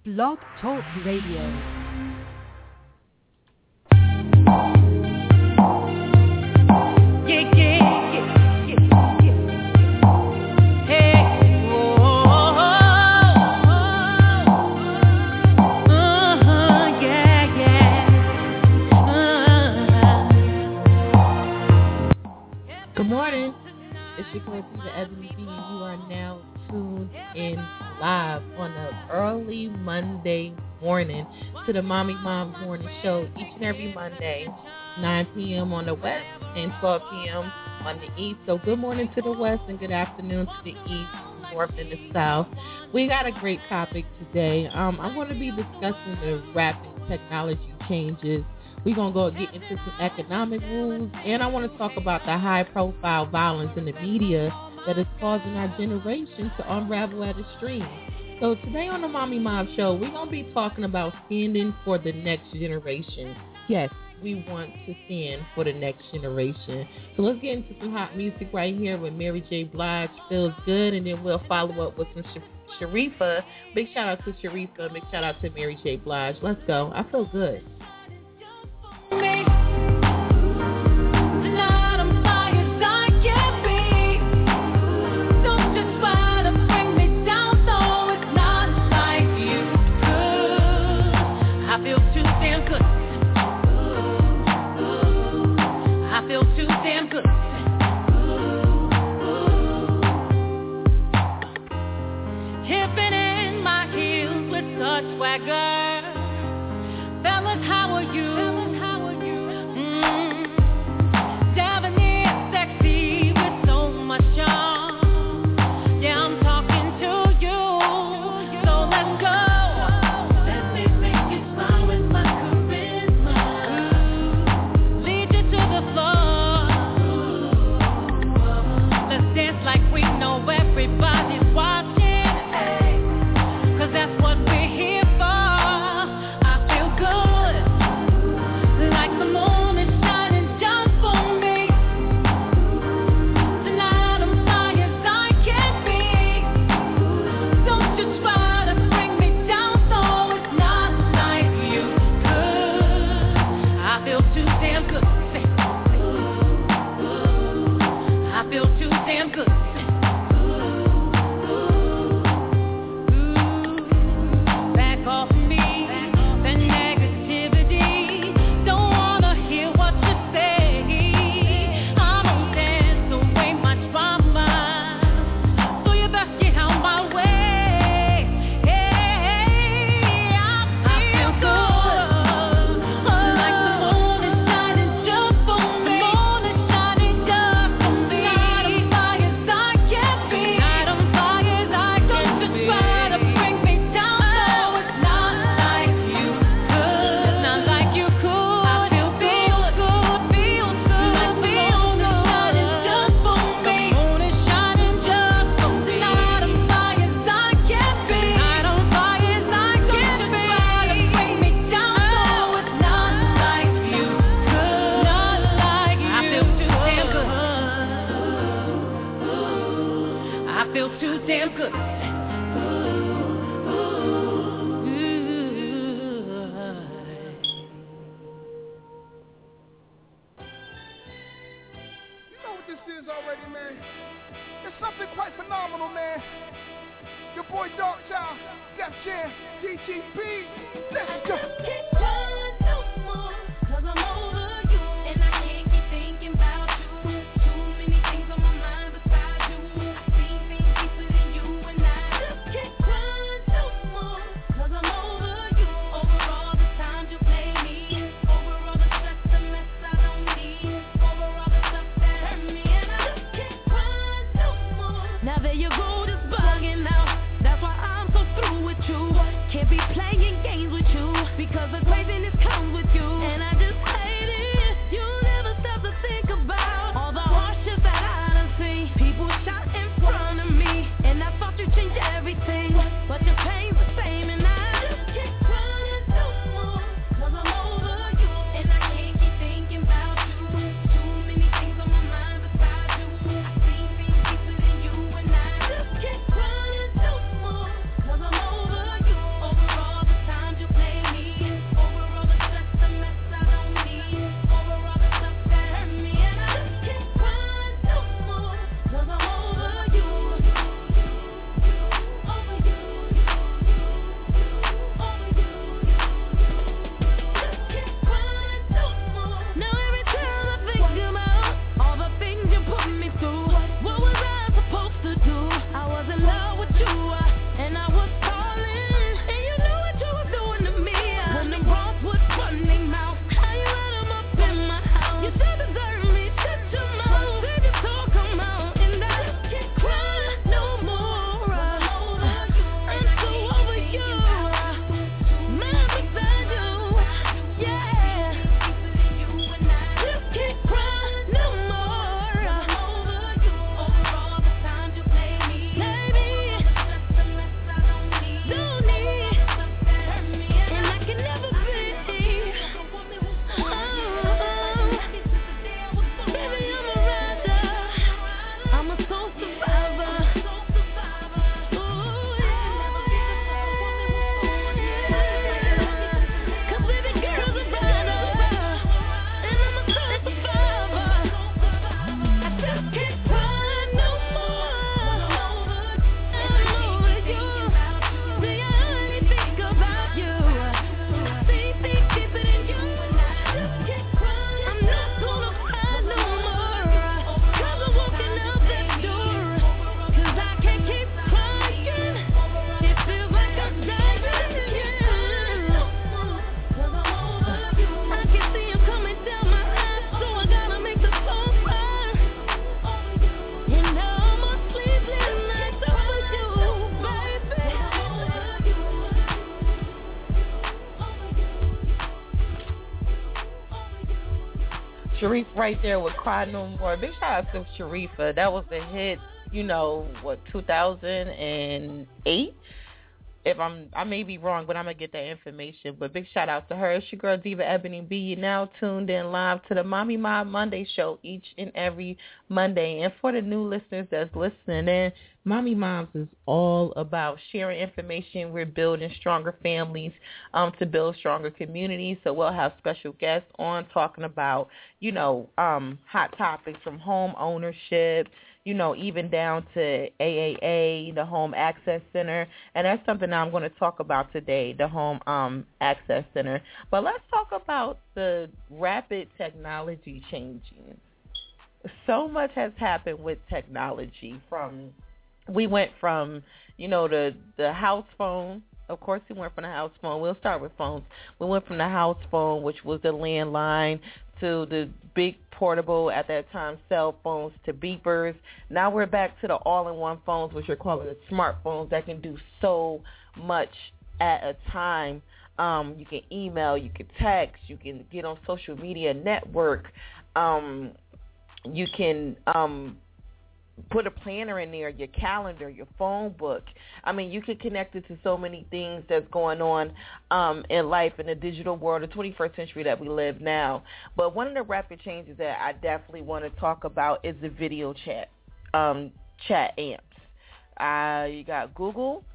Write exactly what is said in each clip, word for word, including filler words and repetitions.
Blog Talk Radio. Good morning. It's your girl, the Ebony B. You are now tuned in live on an early Monday morning to the Mommy Moms Morning Show each and every Monday, nine p.m. on the West and twelve p.m. on the East. So good morning to the West and good afternoon to the East, North, and the South. We got a great topic today. Um, I'm going to be discussing the rapid technology changes. We're going to go get into some economic rules, and I want to talk about the high-profile violence in the media that is causing our generation to unravel at extremes. So today on the Mommy Mom Show, we're going to be talking about standing for the next generation. Yes, we want to stand for the next generation. So let's get into some hot music right here with Mary J. Blige, Feels Good, and then we'll follow up with some Sh- Sharifa. Big shout out to Sharifa, and big shout out to Mary J. Blige. Let's go. I feel good. Me. Overall Sharif right there with Cry No More. Big shout out to Sharifa. That was a hit, you know, what, two thousand eight? If I'm, I may be wrong, but I'm going to get that information. But big shout out to her. It's your girl, Diva Ebony B. You're now tuned in live to the Mommy Mob Monday show each and every Monday. And for the new listeners that's listening in, Mommy Moms is all about sharing information. We're building stronger families um, to build stronger communities. So we'll have special guests on talking about, you know, um, hot topics from home ownership, you know, even down to A A A, the Home Access Center. And that's something I'm going to talk about today, the Home um, Access Center. But let's talk about the rapid technology changing. So much has happened with technology. From we went from, you know, the, the house phone. Of course, we went from the house phone. We'll start with phones. We went from the house phone, which was the landline, to the big portable, at that time, cell phones, to beepers. Now we're back to the all-in-one phones, which we're calling the smartphones, that can do so much at a time. Um, you can email, you can text, you can get on social media network. Um, you can um, put a planner in there, your calendar, your phone book. I mean, you can connect it to so many things that's going on um, in life in the digital world, the twenty-first century that we live now. But one of the rapid changes that I definitely want to talk about is the video chat, um, chat amps. Uh, you got Google,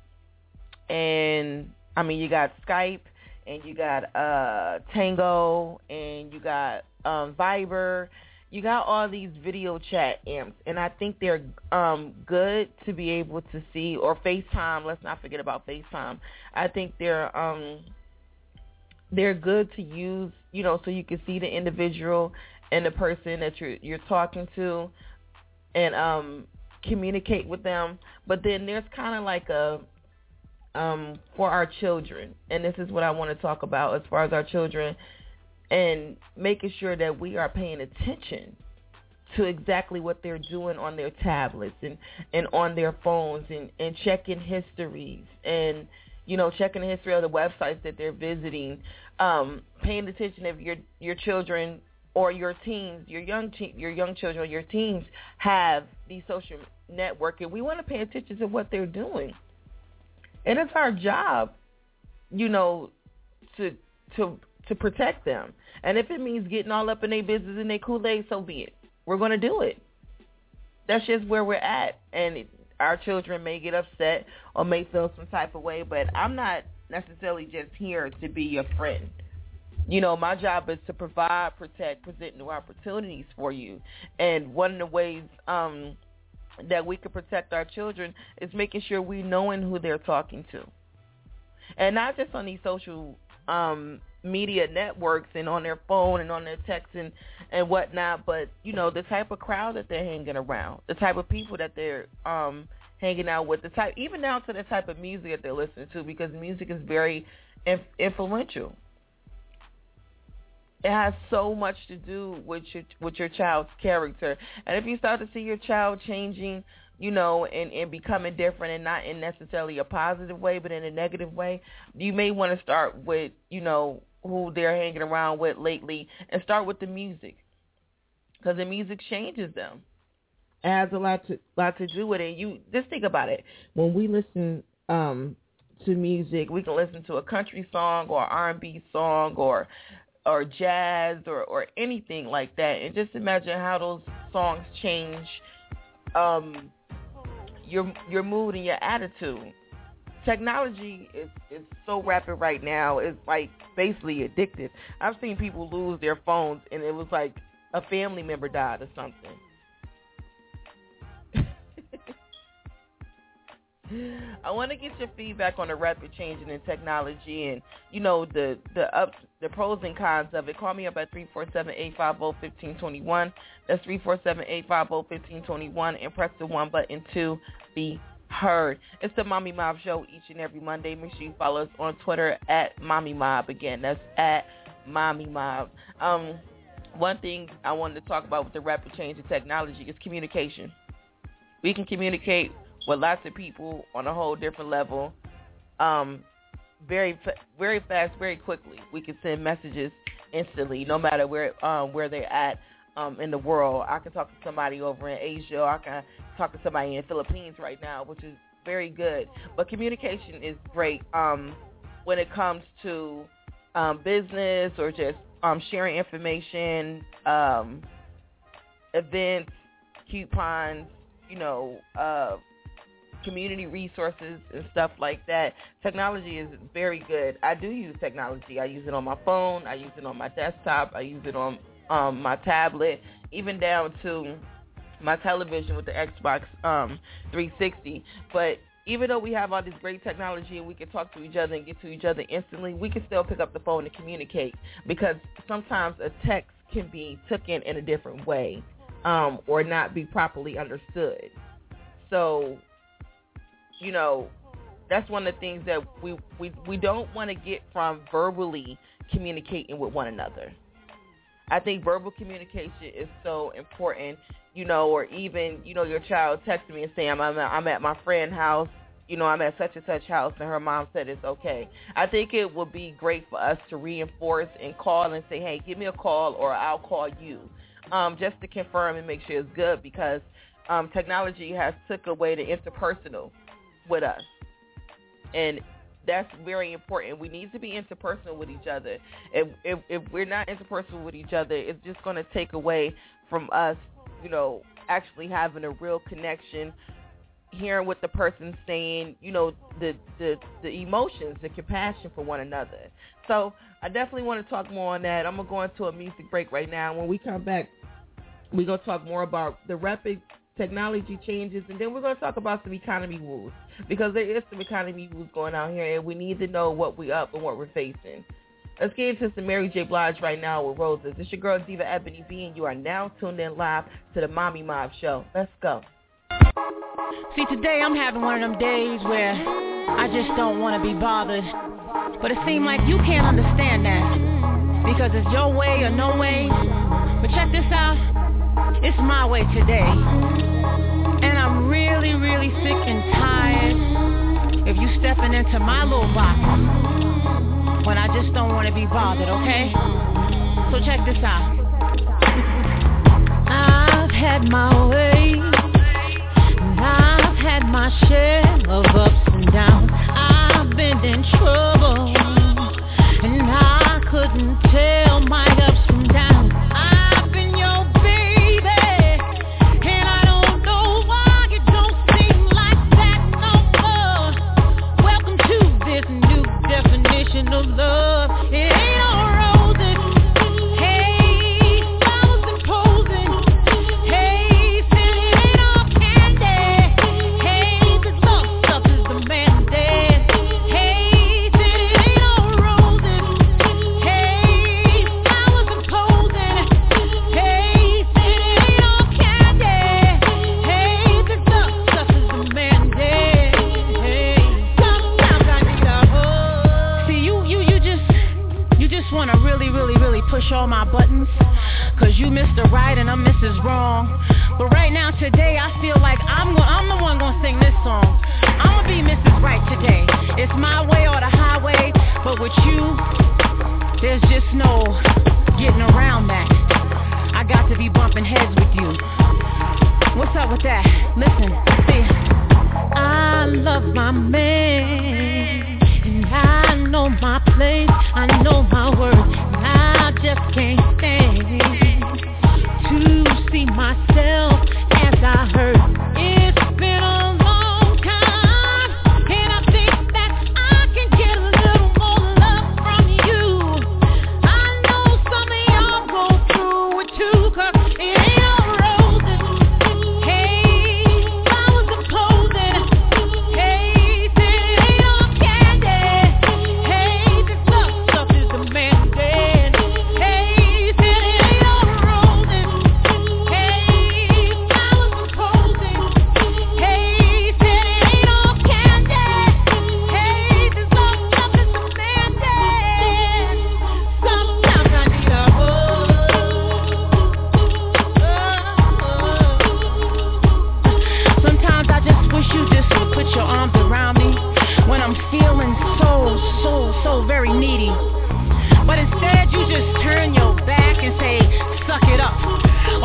and I mean, you got Skype, and you got uh, Tango, and you got um, Viber. You got all these video chat amps, and I think they're um, good to be able to see, or FaceTime. Let's not forget about FaceTime. I think they're um, they're good to use, you know, so you can see the individual and the person that you're you're talking to, and um, communicate with them. But then there's kind of like a um, for our children, and this is what I want to talk about as far as our children, and making sure that we are paying attention to exactly what they're doing on their tablets and, and on their phones, and, and checking histories and, you know, checking the history of the websites that they're visiting, um, paying attention if your your children or your teens, your young te- your young children or your teens have these social network, and we want to pay attention to what they're doing. And it's our job, you know, to to to protect them. And if it means getting all up in their business and their Kool-Aid, so be it. We're going to do it. That's just where we're at. And it, our children may get upset or may feel some type of way, but I'm not necessarily just here to be your friend. You know, my job is to provide, protect, present new opportunities for you. And one of the ways um, that we can protect our children is making sure we knowing who they're talking to. And not just on these social um media networks and on their phone and on their text and, and whatnot, but, you know, the type of crowd that they're hanging around, the type of people that they're um, hanging out with, the type, even down to the type of music that they're listening to, because music is very inf- influential. It has so much to do with your, with your child's character. And if you start to see your child changing, you know, and, and becoming different, and not in necessarily a positive way, but in a negative way, you may want to start with, you know, who they're hanging around with lately, and start with the music, because the music changes them. It has a lot to lot to do with it. You just think about it. When we listen um, to music, we can listen to a country song or R and B song or or jazz or, or anything like that, and just imagine how those songs change um, your your mood and your attitude. Technology is, is so rapid right now. It's like basically addictive. I've seen people lose their phones, and it was like a family member died or something. I want to get your feedback on the rapid changing in technology, and, you know, the the ups, the pros and cons of it. Call me up at three four seven, eight five zero, one five two one. That's three four seven, eight five zero, one five two one, and press the one button to be heard. It's the Mommy Mob Show each and every Monday. Make sure you follow us on Twitter at Mommy Mob. Again, that's at Mommy Mob. Um, one thing I wanted to talk about with the rapid change in technology is communication. We can communicate with lots of people on a whole different level, um, very, very fast, very quickly. We can send messages instantly, no matter where um, where they're at um, in the world. I can talk to somebody over in Asia. Or I can talk to somebody in the Philippines right now, which is very good. But communication is great um, when it comes to um, business or just um, sharing information, um, events, coupons, you know, uh, community resources and stuff like that. Technology is very good. I do use technology. I use it on my phone. I use it on my desktop. I use it on um, my tablet, even down to my television with the Xbox um, three sixty. But even though we have all this great technology and we can talk to each other and get to each other instantly, we can still pick up the phone and communicate, because sometimes a text can be taken in a different way um, or not be properly understood. So, you know, that's one of the things that we, we, we don't want to get from verbally communicating with one another. I think verbal communication is so important, you know, or even, you know, your child texting me and saying, I'm, I'm, I'm at my friend's house, you know, I'm at such and such house, and her mom said it's okay. I think it would be great for us to reinforce and call and say, hey, give me a call or I'll call you, um, just to confirm and make sure it's good, because um, technology has took away the interpersonal with us, and that's very important. We need to be interpersonal with each other. If, if, if we're not interpersonal with each other, it's just going to take away from us, you know, actually having a real connection, hearing what the person's saying, you know, the, the, the emotions, the compassion for one another. So I definitely want to talk more on that. I'm going to go into a music break right now. When we come back, we're going to talk more about the rapid technology changes, and then we're going to talk about some economy rules, because there is some economy rules going out here, and we need to know what we're up and what we're facing. Let's get into some Mary J. Blige right now with Roses. It's your girl, Diva Ebony B, and you are now tuned in live to the Mommy Mob Show. Let's go. See, today I'm having one of them days where I just don't want to be bothered, but it seems like you can't understand that, because it's your way or no way. But check this out. It's my way today, and I'm really, really sick and tired of you stepping into my little box when I just don't want to be bothered, okay? So check this out. I've had my way, and I've had my share of ups and downs. I've been in trouble, and I couldn't tell my ups from downs. I've been your of love. It ain't all roses. Hey, flowers and posing. Hey, said it ain't all candy. Hey, this love stuff is demanded. Hey, said it ain't all roses. Hey, flowers and posing. Hey, said it ain't all candy. Hey, this love stuff is demanded. Hey, sometimes I need a hug. See, you, you, you just, you just want to really, really, really push all my buttons, cause you Mister Right and I'm Missus Wrong. But right now, today, I feel like I'm, go- I'm the one gonna sing this song. I'm gonna be Missus Right today. It's my way or the highway, but with you, there's just no getting around that. I got to be bumping heads with you. What's up with that? Listen, see, I love my man, and I know my place, I know my worth, and I just can't stand to see myself as I hurt. It's been a long time, and I think that I can get a little more love from you. I know some of y'all go through it too, cause it ain't all roses. Hey, flowers are posing. Hey, said it ain't all candy. Hey, this love stuff is demanded. Hey, said it ain't all roses. Hey, flowers are posing. Hey, said it ain't all candy. Hey, this love stuff is demanded. Sometimes I need a hug. Sometimes I just wish you just would put your arms around me when I'm feeling so, so, so very needy. But instead you just turn your back and say, suck it up.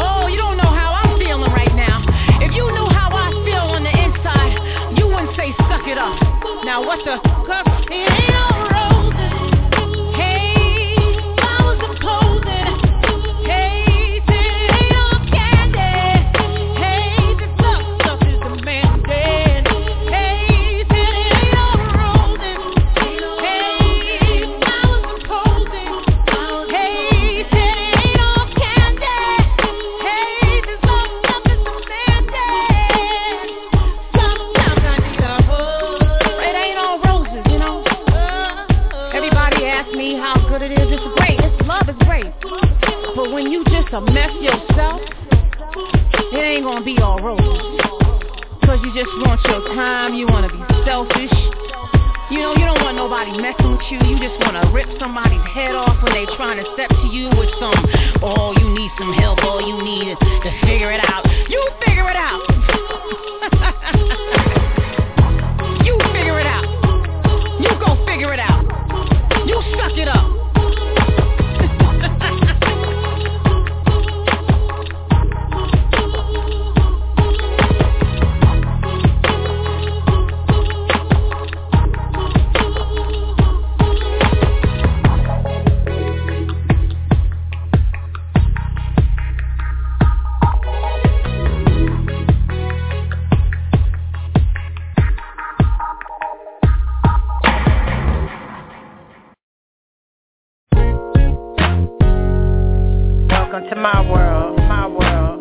what the, cause it ain't all roses. Hey, flowers and posing. Hey, it ain't all candy. Hey, this love stuff is demanding. Hey, it ain't all roses. Hey, flowers and posing. Hey, it ain't all candy. Hey, this love stuff is demanding. Sometimes I need a hug. It ain't all roses, you know. Everybody asks me how good it is. It's great. It's love is great. But when you just a mess yourself, it ain't gonna be all roses. Cause you just want your time. You wanna be selfish. You know, you don't want nobody messing with you. You just wanna rip somebody's head off when they trying to step to you with some, oh, you need some help. All you need is to figure it out. You figure it out. You figure it out. You go figure it out. You suck it up. Welcome to my world, my world.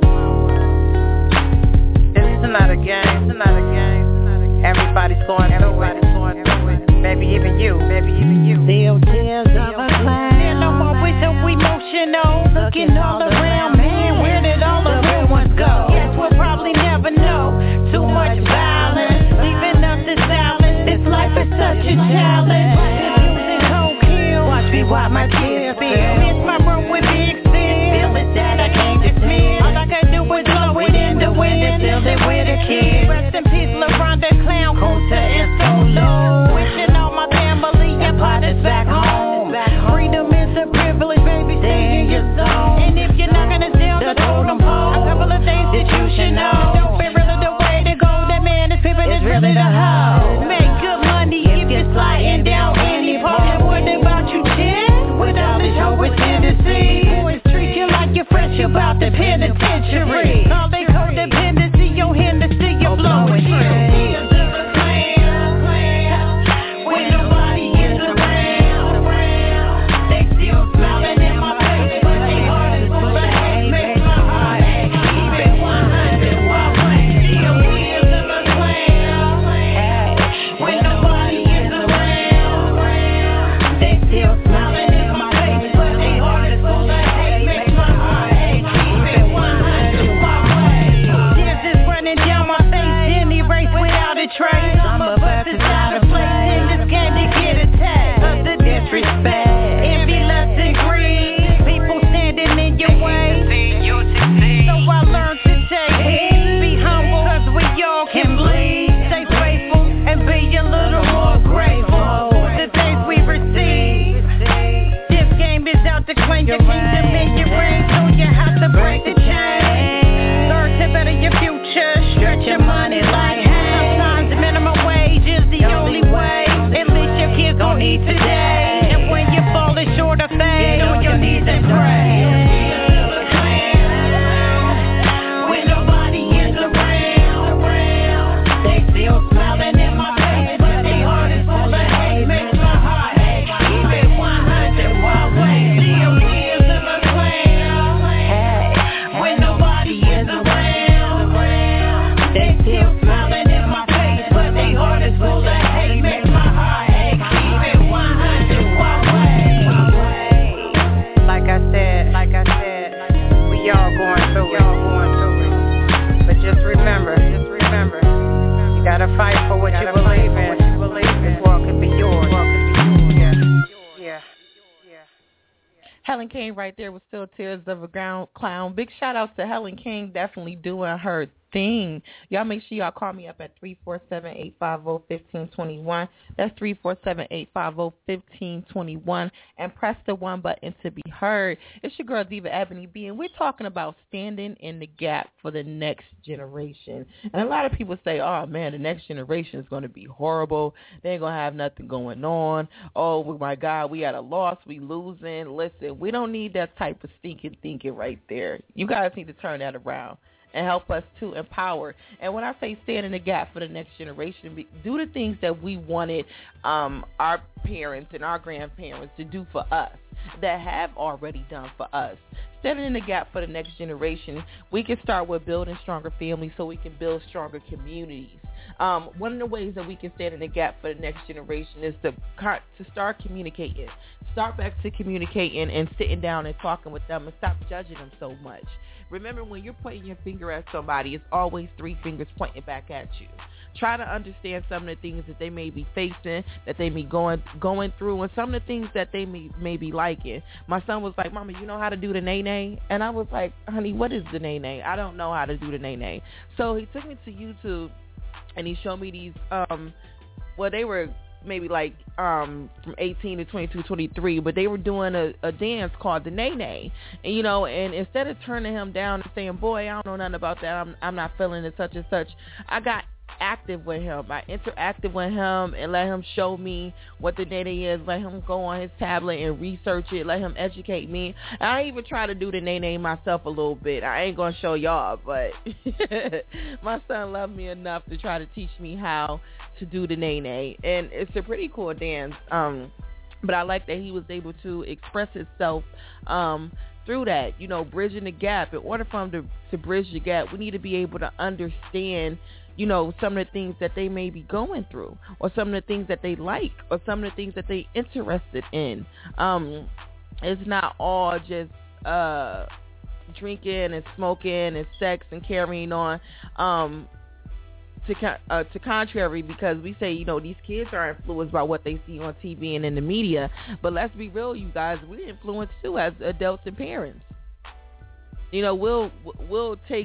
This is not a game, it's not a game. Everybody's going through it, going through it. Maybe even you, maybe even you. Still tears of a clown. Still no more with so emotional. Looking all around, man, where did all the real ones go? Guess we'll probably never know. Too much violence, leaving us to silence. This life is such a challenge. Using cold kills. Watch me wipe my tears. Miss my room with big feelings that I can't dismiss. All I can do is blow it in the wind and fill it with a kiss. Rest in peace, LaRonda Clown, Kota and Solo. Wishing all my family and partners back home. Freedom is a privilege, baby, stay in your zone. And if you're not gonna sell the totem pole, a couple of things that you should know. Don't be really the way to go, that man is pimping, is really the hoe. Make good money if you're sliding down any pole. And what about you, chick? With all this hoe with tendency. You're fresh about the penitentiary. All they codependency, your Hennessy, you're blowing through. When nobody is around, they still smiling in my face, but they heart is full of hate. Make my heart ache. Keep it one hundred while playing. Still wheels in the clown. When nobody is around, they still smiling in my face, but they heart is full of hate. Make my heart ache. Keep it one hundred while playing. Tears is running down my face, any race without a trace. Some of us is out of place in this game to get attacked. Of the disrespect, envy, lust, and greed. People standing in your way. So I learned to take heed. Be humble, cause we all can bleed. Stay faithful and be a little more grateful for the things we receive. This game is out to claim your kingdom and your reign, so you have to break the chain. Learn to better your future, stretch your money like hay. Sometimes minimum wage is the only way. At least your kids gon' eat today. And when you're falling short of fame, get on your knees and pray. When nobody is around, they still smiling in my face, but they heart is full of hate. Makes my heart ache. Keep it one hundred while waiting. Still tears in the clown. When nobody is around, they still smiling in my face, but they heart is full of hate. Makes my heart ache. Keep it one hundred while waiting. Like I said, like I said, we all going through it. But just remember, just remember, you gotta fight for what you believe in. This world can be yours. Yeah, yeah, yeah. Helen King right there was Still Tears of a Ground Clown. Big shout outs to Helen King, definitely doing her thing. Y'all make sure y'all call me up at three four seven, eight five zero, one five two one. That's three four seven, eight five zero, one five two one. And press the one button to be heard. It's your girl, Diva Ebony B, and we're talking about standing in the gap for the next generation. And a lot of people say, oh, man, the next generation is going to be horrible. They ain't going to have nothing going on. Oh, my God, we at a loss. We losing. Listen, we don't need that type of stinking thinking right there. You guys need to turn that around and help us to empower. And when I say stand in the gap for the next generation, do the things that we wanted um, our parents and our grandparents to do for us, that have already done for us. Standing in the gap for the next generation, we can start with building stronger families so we can build stronger communities. Um, one of the ways that we can stand in the gap for the next generation is to to start communicating. Start back to communicating and sitting down and talking with them and stop judging them so much. Remember, when you're pointing your finger at somebody, it's always three fingers pointing back at you. Try to understand some of the things that they may be facing, that they may be going going through, and some of the things that they may, may be liking. My son was like, Mama, you know how to do the nay-nay? And I was like, honey, what is the nay-nay? I don't know how to do the nay-nay. So he took me to YouTube, and he showed me these, um, well, they were maybe like um from eighteen to twenty-two, twenty-three, but they were doing a, a dance called the nay-nay. And, you know, and instead of turning him down and saying, boy, I don't know nothing about that, I'm, I'm not feeling it, such and such, I got active with him. I interacted with him and let him show me what the nay-nay is, let him go on his tablet and research it, let him educate me. And I even try to do the nay-nay myself a little bit. I ain't gonna show y'all, but my son loved me enough to try to teach me how to do the nay-nay, and it's a pretty cool dance. Um, but I like that he was able to express himself um, through that, you know, bridging the gap. In order for him to, to bridge the gap, we need to be able to understand, you know, some of the things that they may be going through, or some of the things that they like, or some of the things that they interested in. Um, it's not all just uh, drinking and smoking and sex and carrying on. Um, to uh, to contrary, because we say, you know, these kids are influenced by what they see on T V and in the media. But let's be real, you guys, we're influenced too as adults and parents. You know, we'll we'll take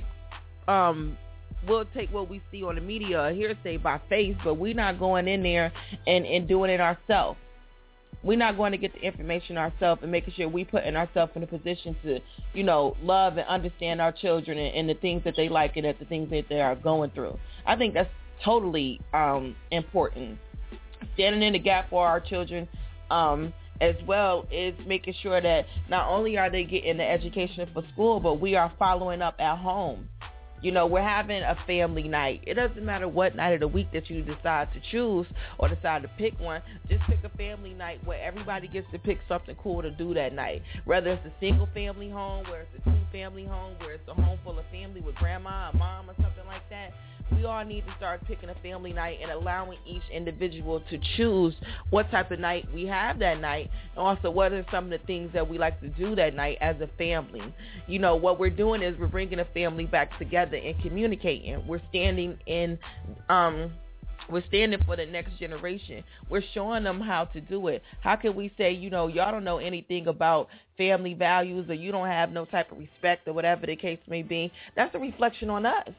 um we'll take what we see on the media or hearsay by faith, but we're not going in there and, and doing it ourselves. We're not going to get the information ourselves and making sure we put in ourselves in a position to, you know, love and understand our children and, and the things that they like and the things that they are going through. I think that's totally um, important. Standing in the gap for our children um, as well is making sure that not only are they getting the education for school, but we are following up at home. You know, we're having a family night. It doesn't matter what night of the week that you decide to choose or decide to pick one. Just pick a family night where everybody gets to pick something cool to do that night. Whether it's a single family home, where it's a two family home, where it's a home full of family with grandma or mom or something like that. We all need to start picking a family night and allowing each individual to choose what type of night we have that night, and also what are some of the things that we like to do that night as a family. You know, what we're doing is we're bringing a family back together and communicating. We're standing in, um, we're standing for the next generation. We're showing them how to do it. How can we say, you know, y'all don't know anything about family values, or you don't have no type of respect, or whatever the case may be? That's a reflection on us.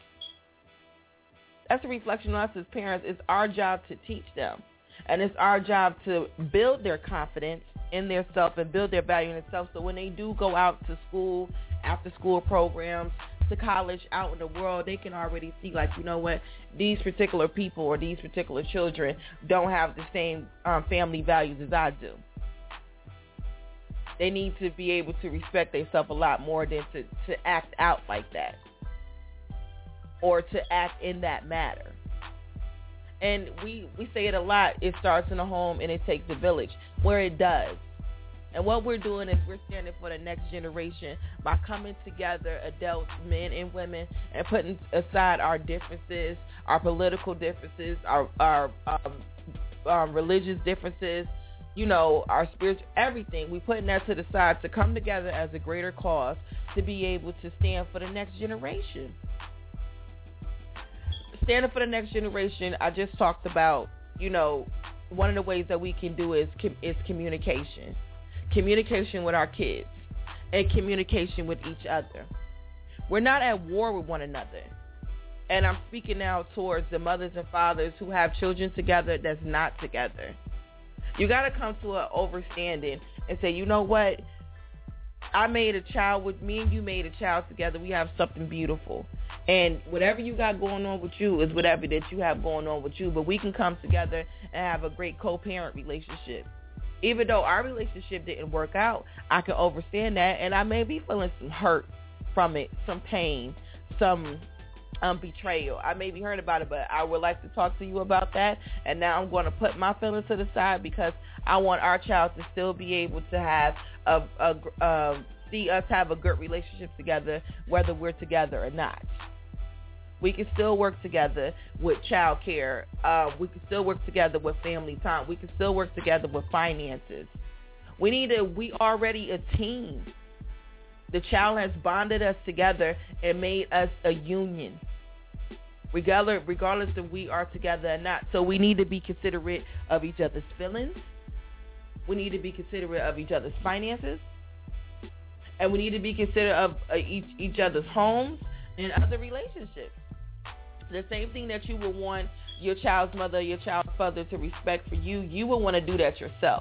That's a reflection on us as parents. It's our job to teach them. And it's our job to build their confidence in their self and build their value in themselves, so when they do go out to school, after school programs, to college, out in the world, they can already see, like, you know what, these particular people or these particular children don't have the same um, family values as I do. They need to be able to respect themselves a lot more than to, to act out like that, or to act in that matter. And we, we say it a lot, it starts in the home and it takes a village, where it does. And what we're doing is we're standing for the next generation by coming together, adults, men and women, and putting aside our differences, our political differences, our, our um, um, religious differences, you know, our spiritual, everything. We're putting that to the side to come together as a greater cause to be able to stand for the next generation. Standing for the next generation, I just talked about, you know, one of the ways that we can do is is communication. Communication with our kids and communication with each other. We're not at war with one another. And I'm speaking now towards the mothers and fathers who have children together that's not together. You got to come to an overstanding and say, you know what? I made a child with me and you made a child together. We have something beautiful. And whatever you got going on with you is whatever that you have going on with you. But we can come together and have a great co-parent relationship. Even though our relationship didn't work out, I can understand that. And I may be feeling some hurt from it, some pain, some um, betrayal. I may be hurt about it, but I would like to talk to you about that. And now I'm going to put my feelings to the side because I want our child to still be able to have a, a, a see us have a good relationship together, whether we're together or not. We can still work together with child care. Uh, we can still work together with family time. We can still work together with finances. We need to, we already a team. The child has bonded us together and made us a union, regardless, regardless if we are together or not. So we need to be considerate of each other's feelings. We need to be considerate of each other's finances. And we need to be considerate of uh, each, each other's homes and other relationships. The same thing that you would want your child's mother, your child's father to respect for you, you would want to do that yourself.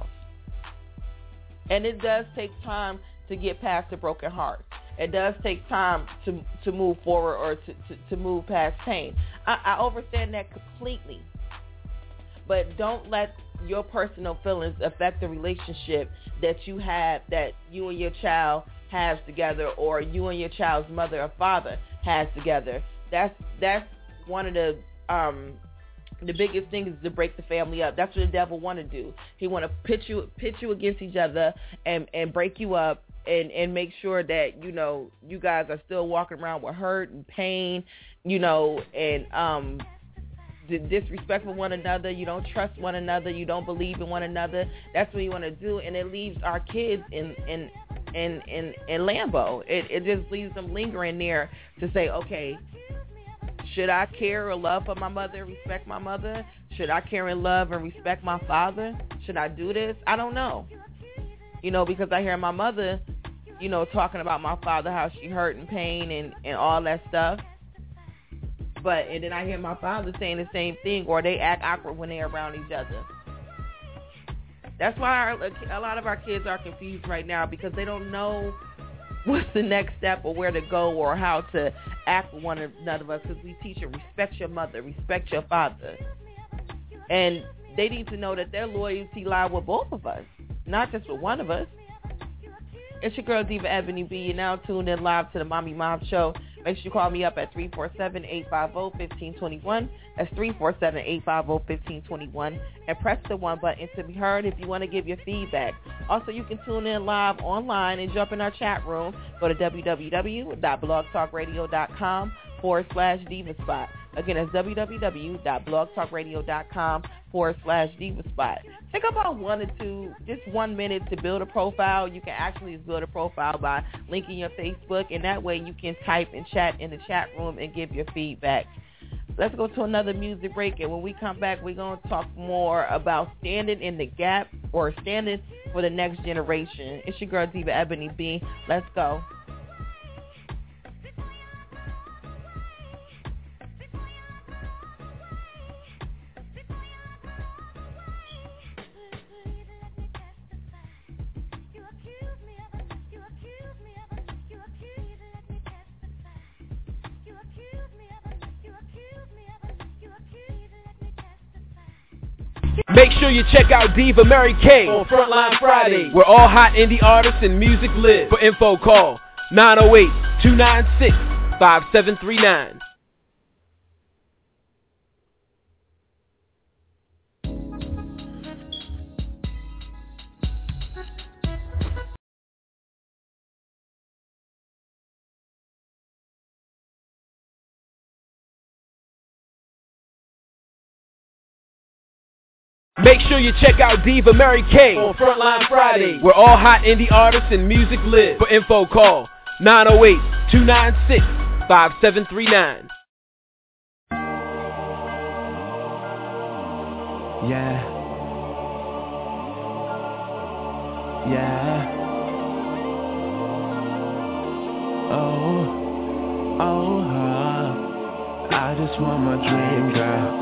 And it does take time to get past the broken heart. It does take time to to move forward or to, to, to move past pain. I, I understand that completely. But don't let your personal feelings affect the relationship that you have, that you and your child has together, or you and your child's mother or father has together. That's that's one of the um, the biggest things is to break the family up. That's what the devil want to do. He want to pit you pit you against each other and, and break you up and, and make sure that, you know, you guys are still walking around with hurt and pain, you know, and um, disrespectful one another. You don't trust one another. You don't believe in one another. That's what you want to do, and it leaves our kids in in in in, in limbo. It it just leaves them lingering there to say, okay, should I care or love for my mother, respect my mother? Should I care and love and respect my father? Should I do this? I don't know. You know, because I hear my mother, you know, talking about my father, how she hurt and pain and, and all that stuff. But, and then I hear my father saying the same thing, or they act awkward when they're around each other. That's why our, a lot of our kids are confused right now, because they don't know what's the next step or where to go or how to act with one another of us, because we teach them, respect your mother, respect your father. And they need to know that their loyalty lies with both of us, not just with one of us. It's your girl, Diva Ebony B. You're now tuned in live to the Mommy Mom Show. Make sure you call me up at three four seven, eight five zero, one five two one. That's three four seven, eight five zero, one five two one. And press the one button to be heard if you want to give your feedback. Also, you can tune in live online and jump in our chat room. Go to www.blogtalkradio.com forward slash Diva Spot. Again, that's www.blogtalkradio.com forward slash Diva Spot. Take about one or two, just one minute to build a profile. You can actually build a profile by linking your Facebook, and that way you can type and chat in the chat room and give your feedback. Let's go to another music break, and when we come back, we're going to talk more about standing in the gap or standing for the next generation. It's your girl, Diva Ebony B. Let's go. Make sure you check out Diva Mary Kay on Frontline Fridays, where all hot indie artists and music live. For info, call nine oh eight, two nine six, five seven three nine. Make sure you check out Diva Mary Kay on Frontline Fridays, where all hot indie artists and music live. For info, call nine oh eight, two nine six, five seven three nine. Yeah. Yeah. Oh. Oh. Uh, I I just want my dream girl.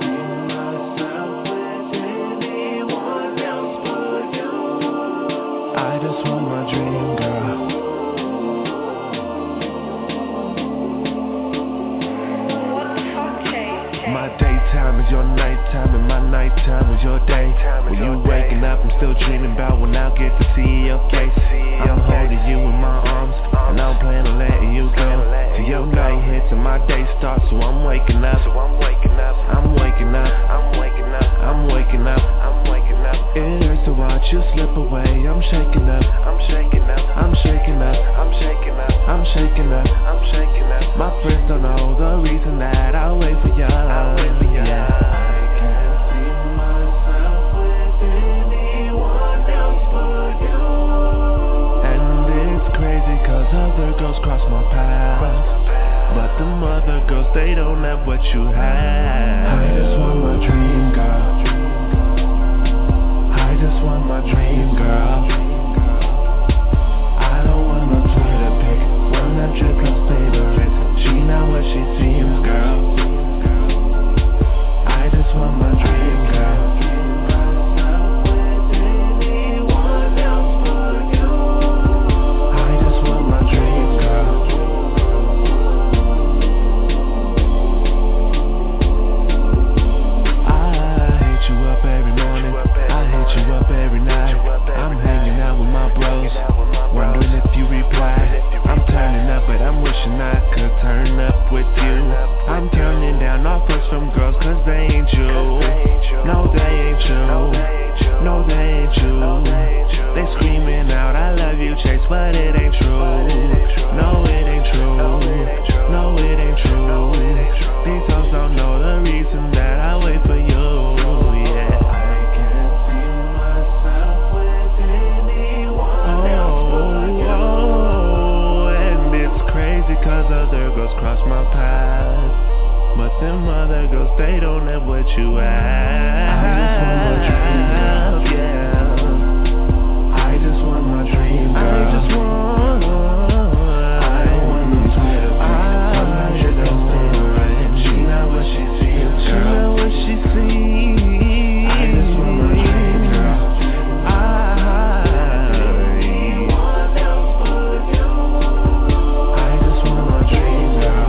I just want my dream girl. My daytime is your nighttime and my nighttime is your day. When you waking up and still dreaming about when I'll get to see your face. I'm holding you in my arms and I'm planning on letting you go. Till your night hits and my day starts, so I'm waking up. I'm waking up. I'm waking up. I'm waking up. I'm waking up. I'm waking up. It hurts to watch you slip away. I'm shaking up. I'm shaking up. I'm shaking up. I'm shaking up. I'm shaking up. I'm shaking up. My friends don't know the reason that I wait for you. I wait for you. Yeah. I can't see myself with anyone else but you. And it's crazy 'cause other girls cross my path, but the other girls, they don't have what you have. I just want my dream girl. I just want my dream girl. I don't want no Twitter pic, one that drip plus favorites. She not what she seems, girl. I just want my dream girl. Anyone else but you. I just want my dream girl. I hit you up every morning, I hit you up every night. I'm hanging out with my bros, wondering if you reply. I'm turning up, but I'm wishing I could turn up with you. I'm turning down offers from girls 'cause they ain't you. No, they ain't you. No, they ain't you. They screaming out, I love you, Chase, but it ain't true. No, it ain't true. No, it ain't true. These hoes don't know the reason that I wait for you. Yeah. I can't see myself with anyone else but you. And it's crazy 'cause other girls cross my path, but them other girls, they don't have what you have. I just want my dream girl, yeah. I just want my dream girl. I just want, I don't want no Twitter pics. I'm not your girlfriend. She not what she seems, girl. She not what she seems. I just want my dream girl. I, anyone else but you. I just want my dream girl.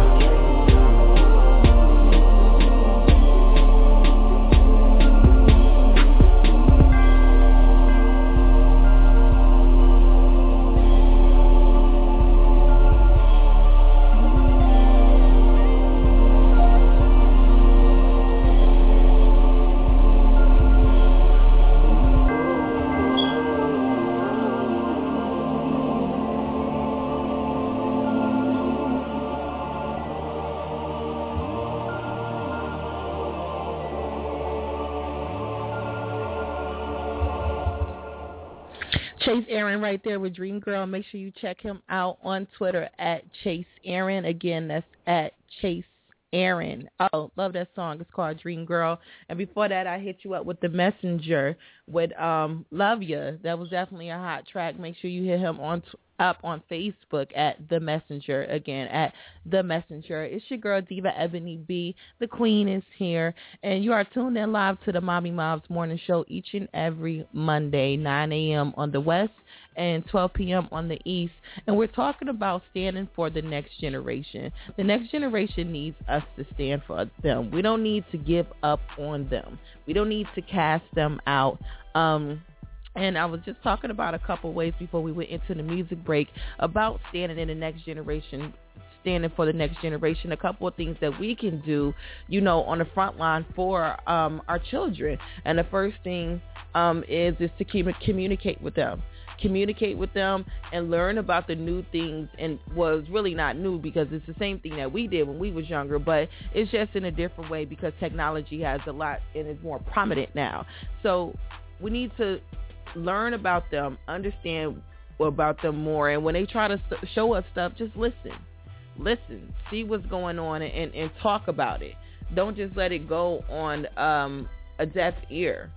Chase Aaron right there with Dream Girl. Make sure you check him out on Twitter at Chase Aaron. Again, that's at Chase Aaron. Oh, love that song. It's called Dream Girl. And before that, I hit you up with The Messenger with um, Love Ya. That was definitely a hot track. Make sure you hit him on t- up on Facebook at The Messenger. Again, at The Messenger. It's your girl, Diva Ebony B. The Queen is here. And you are tuned in live to the Mommy Moms Morning Show each and every Monday, nine a.m. on the West and twelve p.m. on the East. And we're talking about standing for the next generation. The next generation needs us to stand for them. We don't need to give up on them. We don't need to cast them out. Um, and I was just talking about a couple ways before we went into the music break about standing in the next generation, standing for the next generation. A couple of things that we can do, you know, on the front line for um, our children. And the first thing um, is is to keep, communicate with them. Communicate with them and learn about the new things, and was really not new because it's the same thing that we did when we was younger, but it's just in a different way because technology has a lot and is more prominent now. So we need to learn about them, understand about them more, and when they try to show us stuff, just listen. Listen, see what's going on, and, and talk about it. Don't just let it go on um, a deaf ear.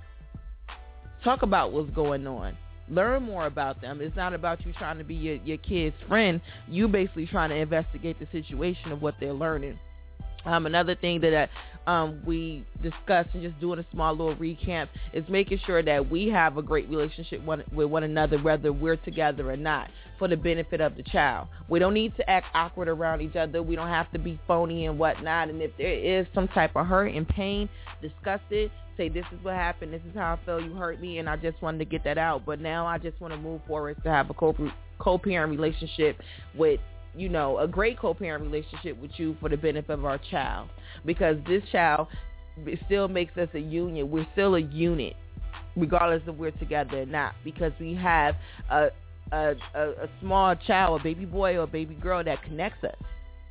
Talk about what's going on. Learn more about them. It's not about you trying to be your, your kid's friend. You basically trying to investigate the situation of what they're learning. Um, another thing that um, we discussed and just doing a small little recap is making sure that we have a great relationship one, with one another, whether we're together or not, for the benefit of the child. We don't need to act awkward around each other. We don't have to be phony and whatnot. And if there is some type of hurt and pain, discuss it. Say, this is what happened. This is how I felt. You hurt me, and I just wanted to get that out. But now I just want to move forward to have a co- co-parent relationship with, you know, a great co-parent relationship with you for the benefit of our child, because this child, it still makes us a union. We're still a unit, regardless of we're together or not, because we have a a, a, a small child, a baby boy or a baby girl that connects us.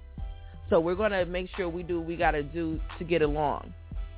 So we're going to make sure we do what we got to do to get along,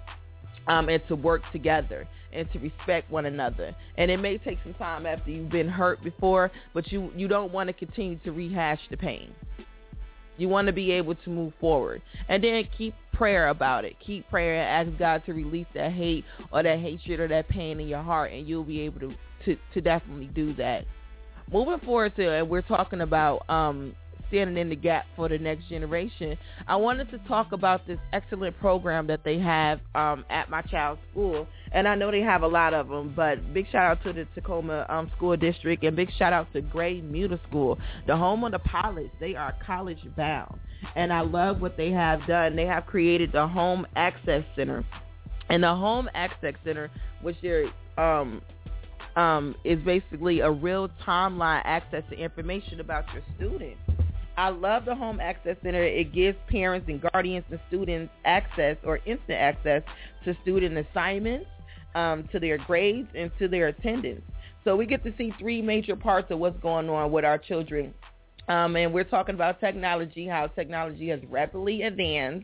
um, and to work together and to respect one another. And it may take some time after you've been hurt before, but you, you don't want to continue to rehash the pain. You want to be able to move forward. And then keep prayer about it. Keep prayer and ask God to release that hate or that hatred or that pain in your heart, and you'll be able to, to, to definitely do that. Moving forward to, and we're talking about um, standing in the gap for the next generation, I wanted to talk about this excellent program that they have um, at my child's school. And I know they have a lot of them, but big shout out to the Tacoma um, School District, and big shout out to Gray Muter School, the home of the pilots. They are college bound, and I love what they have done. They have created the Home Access Center, and the Home Access Center, which they're um, um, is basically a real timeline access to information about your student. I love the Home Access Center. It gives parents and guardians and students access or instant access to student assignments, um, to their grades, and to their attendance. So we get to see three major parts of what's going on with our children. Um, and we're talking about technology, how technology has rapidly advanced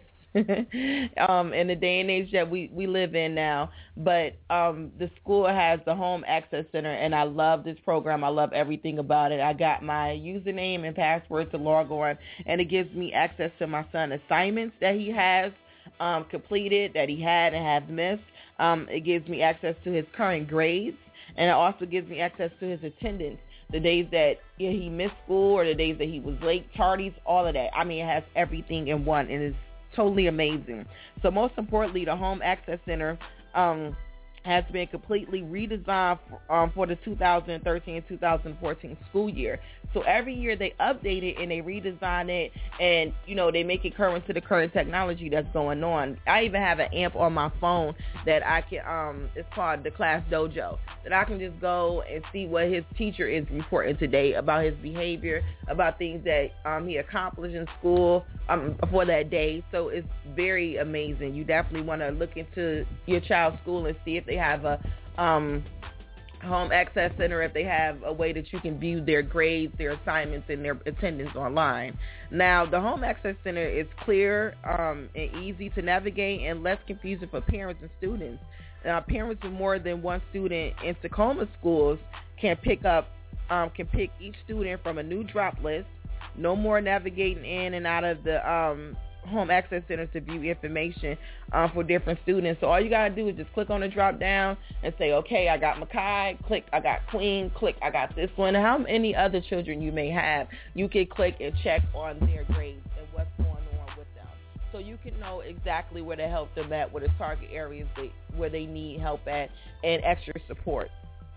um, in the day and age that we, we live in now. But um, the school has the Home Access Center, and I love this program. I love everything about it. I got my username and password to log on, and it gives me access to my son's assignments that he has um, completed, that he had and has missed. Um, it gives me access to his current grades, and it also gives me access to his attendance, the days that yeah, he missed school or the days that he was late, tardies, all of that. I mean, it has everything in one, and it's totally amazing. So most importantly, the Home Access Center um, has been completely redesigned for, um, for the two thousand thirteen two thousand fourteen school year. So every year they update it and they redesign it, and, you know, they make it current to the current technology that's going on. I even have an amp on my phone that I can, um, it's called the Class Dojo, that I can just go and see what his teacher is reporting today about his behavior, about things that um, he accomplished in school um, for that day. So it's very amazing. You definitely want to look into your child's school and see if they have a um, Home Access Center, if they have a way that you can view their grades, their assignments, and their attendance online. Now, the Home Access Center is clear um, and easy to navigate and less confusing for parents and students. Uh, parents with more than one student in Tacoma schools can pick up, um, can pick each student from a new drop list. No more navigating in and out of the um, Home Access Center to view information um, for different students. So all you got to do is just click on the drop down and say, okay, I got Makai, click, I got Queen, click, I got this one. How many other children you may have, you can click and check on their grades and what's going on with them. So you can know exactly where to help them at, where the target areas they, where they need help at, and extra support.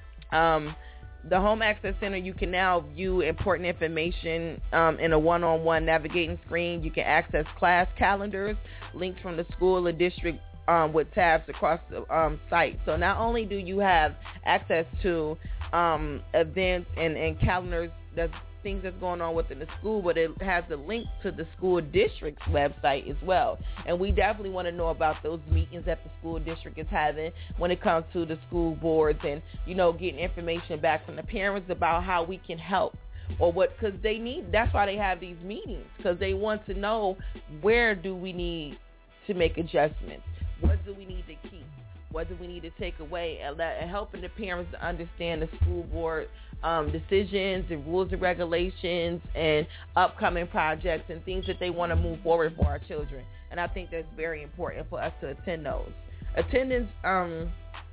Um, The Home Access Center, you can now view important information um, in a one-on-one navigating screen. You can access class calendars, links from the school or district um, with tabs across the um, site. So not only do you have access to um, events and, and calendars, that's things that's going on within the school, but it has a link to the school district's website as well. And we definitely want to know about those meetings that the school district is having when it comes to the school boards, and, you know, getting information back from the parents about how we can help, or what, because they need, that's why they have these meetings, because they want to know, where do we need to make adjustments? What do we need to keep? What do we need to take away? And, let, and helping the parents to understand the school board um, decisions and rules and regulations and upcoming projects and things that they want to move forward for our children. And I think that's very important for us to attend those. Attendance, um,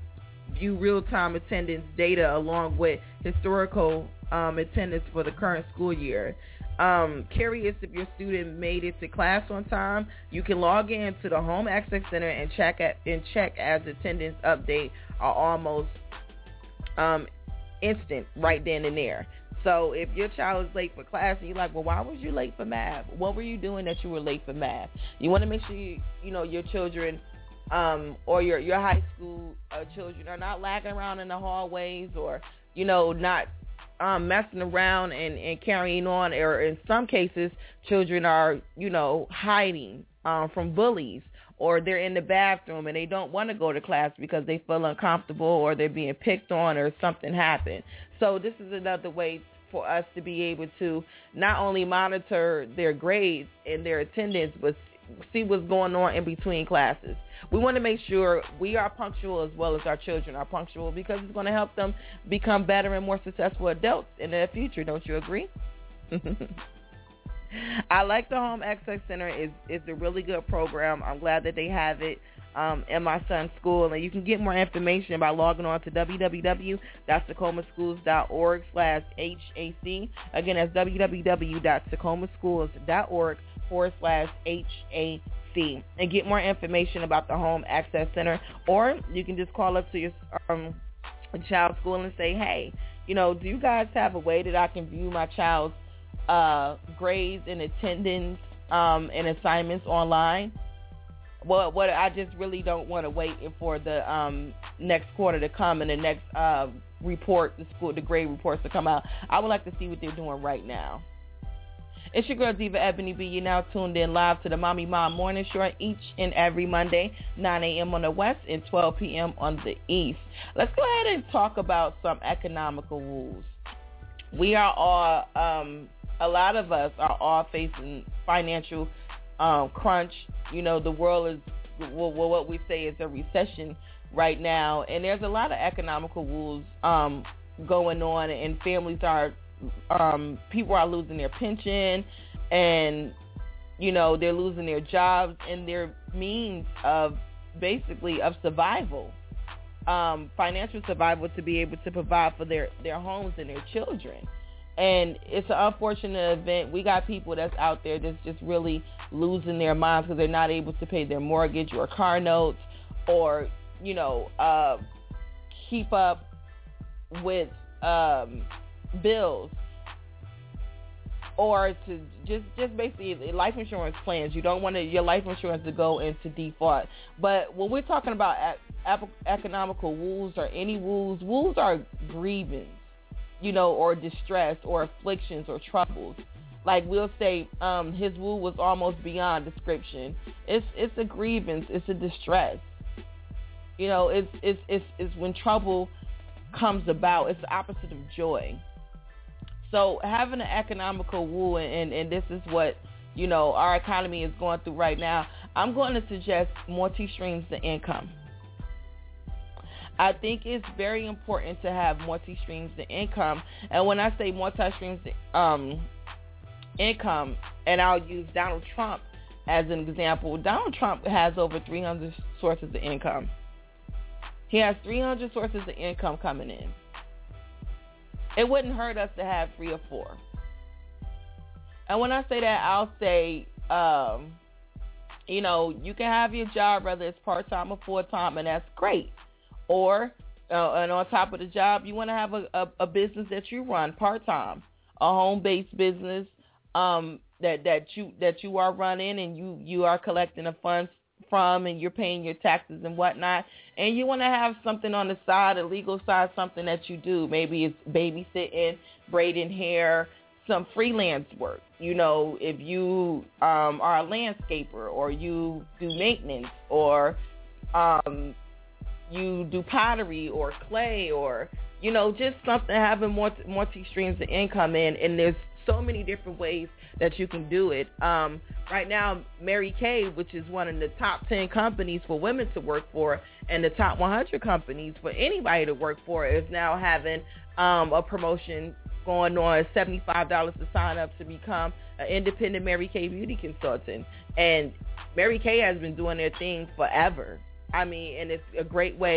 view real-time attendance data along with historical um, attendance for the current school year. um, curious if your student made it to class on time, you can log in to the Home Access Center and check at, and check as attendance update are almost um, instant right then and there. So if your child is late for class and you're like, well, why was you late for math? What were you doing that you were late for math? You want to make sure you, you know your children um, or your your high school uh, children are not lagging around in the hallways or, you know, not um, messing around and, and carrying on. Or in some cases, children are, you know, hiding um, from bullies, or they're in the bathroom and they don't want to go to class because they feel uncomfortable or they're being picked on or something happened. So this is another way for us to be able to not only monitor their grades and their attendance, but see what's going on in between classes. We want to make sure we are punctual as well as our children are punctual, because it's going to help them become better and more successful adults in the future. Don't you agree? I like the Home Access Center. It's, it's a really good program. I'm glad that they have it um, in my son's school. And you can get more information by logging on to www.tacomaschools.org slash HAC. Again, that's www.tacomaschools.org forward slash HAC. And get more information about the Home Access Center. Or you can just call up to your um, child's school and say, hey, you know, do you guys have a way that I can view my child's uh, grades and attendance um, and assignments online? Well, what I just really don't want to wait for the um, next quarter to come and the next uh, report, the school, the grade reports to come out. I would like to see what they're doing right now. It's your girl Diva Ebony B. You're now tuned in live to the Mommy Mom Morning Show each and every Monday, nine a.m. on the West and twelve p.m. on the East. Let's go ahead and talk about some economical rules. We are all, um, a lot of us are all facing financial um, crunch. You know, the world is, well, what we say is a recession right now, and there's a lot of economical rules um, going on, and families are Um, people are losing their pension, and you know they're losing their jobs and their means of basically of survival, um, financial survival, to be able to provide for their, their homes and their children. And it's an unfortunate event. We got people that's out there that's just really losing their minds because they're not able to pay their mortgage or car notes, or you know uh, keep up with um, bills, or to just just basically life insurance plans. You don't want to, your life insurance to go into default. But when we're talking about ap- economical woes or any woes, woes are grievance, you know, or distress or afflictions or troubles. Like we'll say, um, his woo was almost beyond description. It's it's a grievance. It's a distress. You know, it's it's it's, it's when trouble comes about. It's the opposite of joy. So having an economical woo, and, and this is what, you know, our economy is going through right now, I'm going to suggest multi-streams of income. I think it's very important to have multi-streams of income. And when I say multi-streams of um, income, and I'll use Donald Trump as an example, Donald Trump has over three hundred sources of income. He has three hundred sources of income coming in. It wouldn't hurt us to have three or four. And when I say that, I'll say, um, you know, you can have your job, whether it's part-time or full-time, and that's great. Or, uh, and on top of the job, you want to have a, a, a business that you run part-time, a home-based business um, that, that you that you are running, and you, you are collecting the funds from, and you're paying your taxes and whatnot, and you want to have something on the side, a legal side, something that you do. Maybe it's babysitting, braiding hair, some freelance work. You know, if you um, are a landscaper, or you do maintenance, or um, you do pottery or clay, or, you know, just something, having multi, multi streams of income in, and there's so many different ways that you can do it. Um, right now, Mary Kay, which is one of the top ten companies for women to work for, and the top one hundred companies for anybody to work for, is now having um, a promotion going on, seventy-five dollars to sign up to become an independent Mary Kay beauty consultant. And Mary Kay has been doing their thing forever. I mean, and it's a great way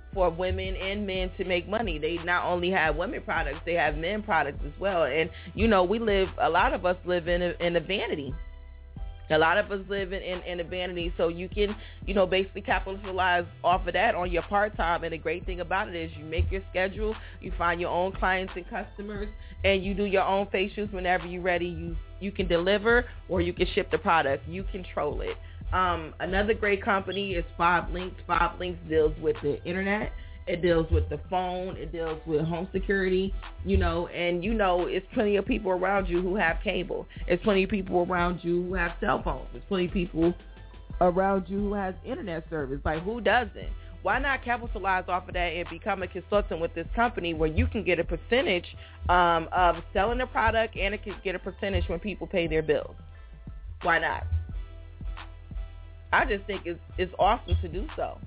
for women and men to make money. They not only have women products, they have men products as well. And, you know, we live, a lot of us live in a, in a vanity. A lot of us live in, in, in a vanity, so you can, you know, basically capitalize off of that on your part-time. And the great thing about it is you make your schedule, you find your own clients and customers, and you do your own facials whenever you're ready. You, you can deliver or you can ship the product. You control it. Um, another great company is Five Links. Five Links deals with the internet. It deals with the phone. It deals with home security, you know, and, you know, it's plenty of people around you who have cable. It's plenty of people around you who have cell phones. There's plenty of people around you who has internet service. Like, who doesn't? Why not capitalize off of that and become a consultant with this company where you can get a percentage um, of selling the product, and it can get a percentage when people pay their bills? Why not? I just think it's, it's awesome to do so.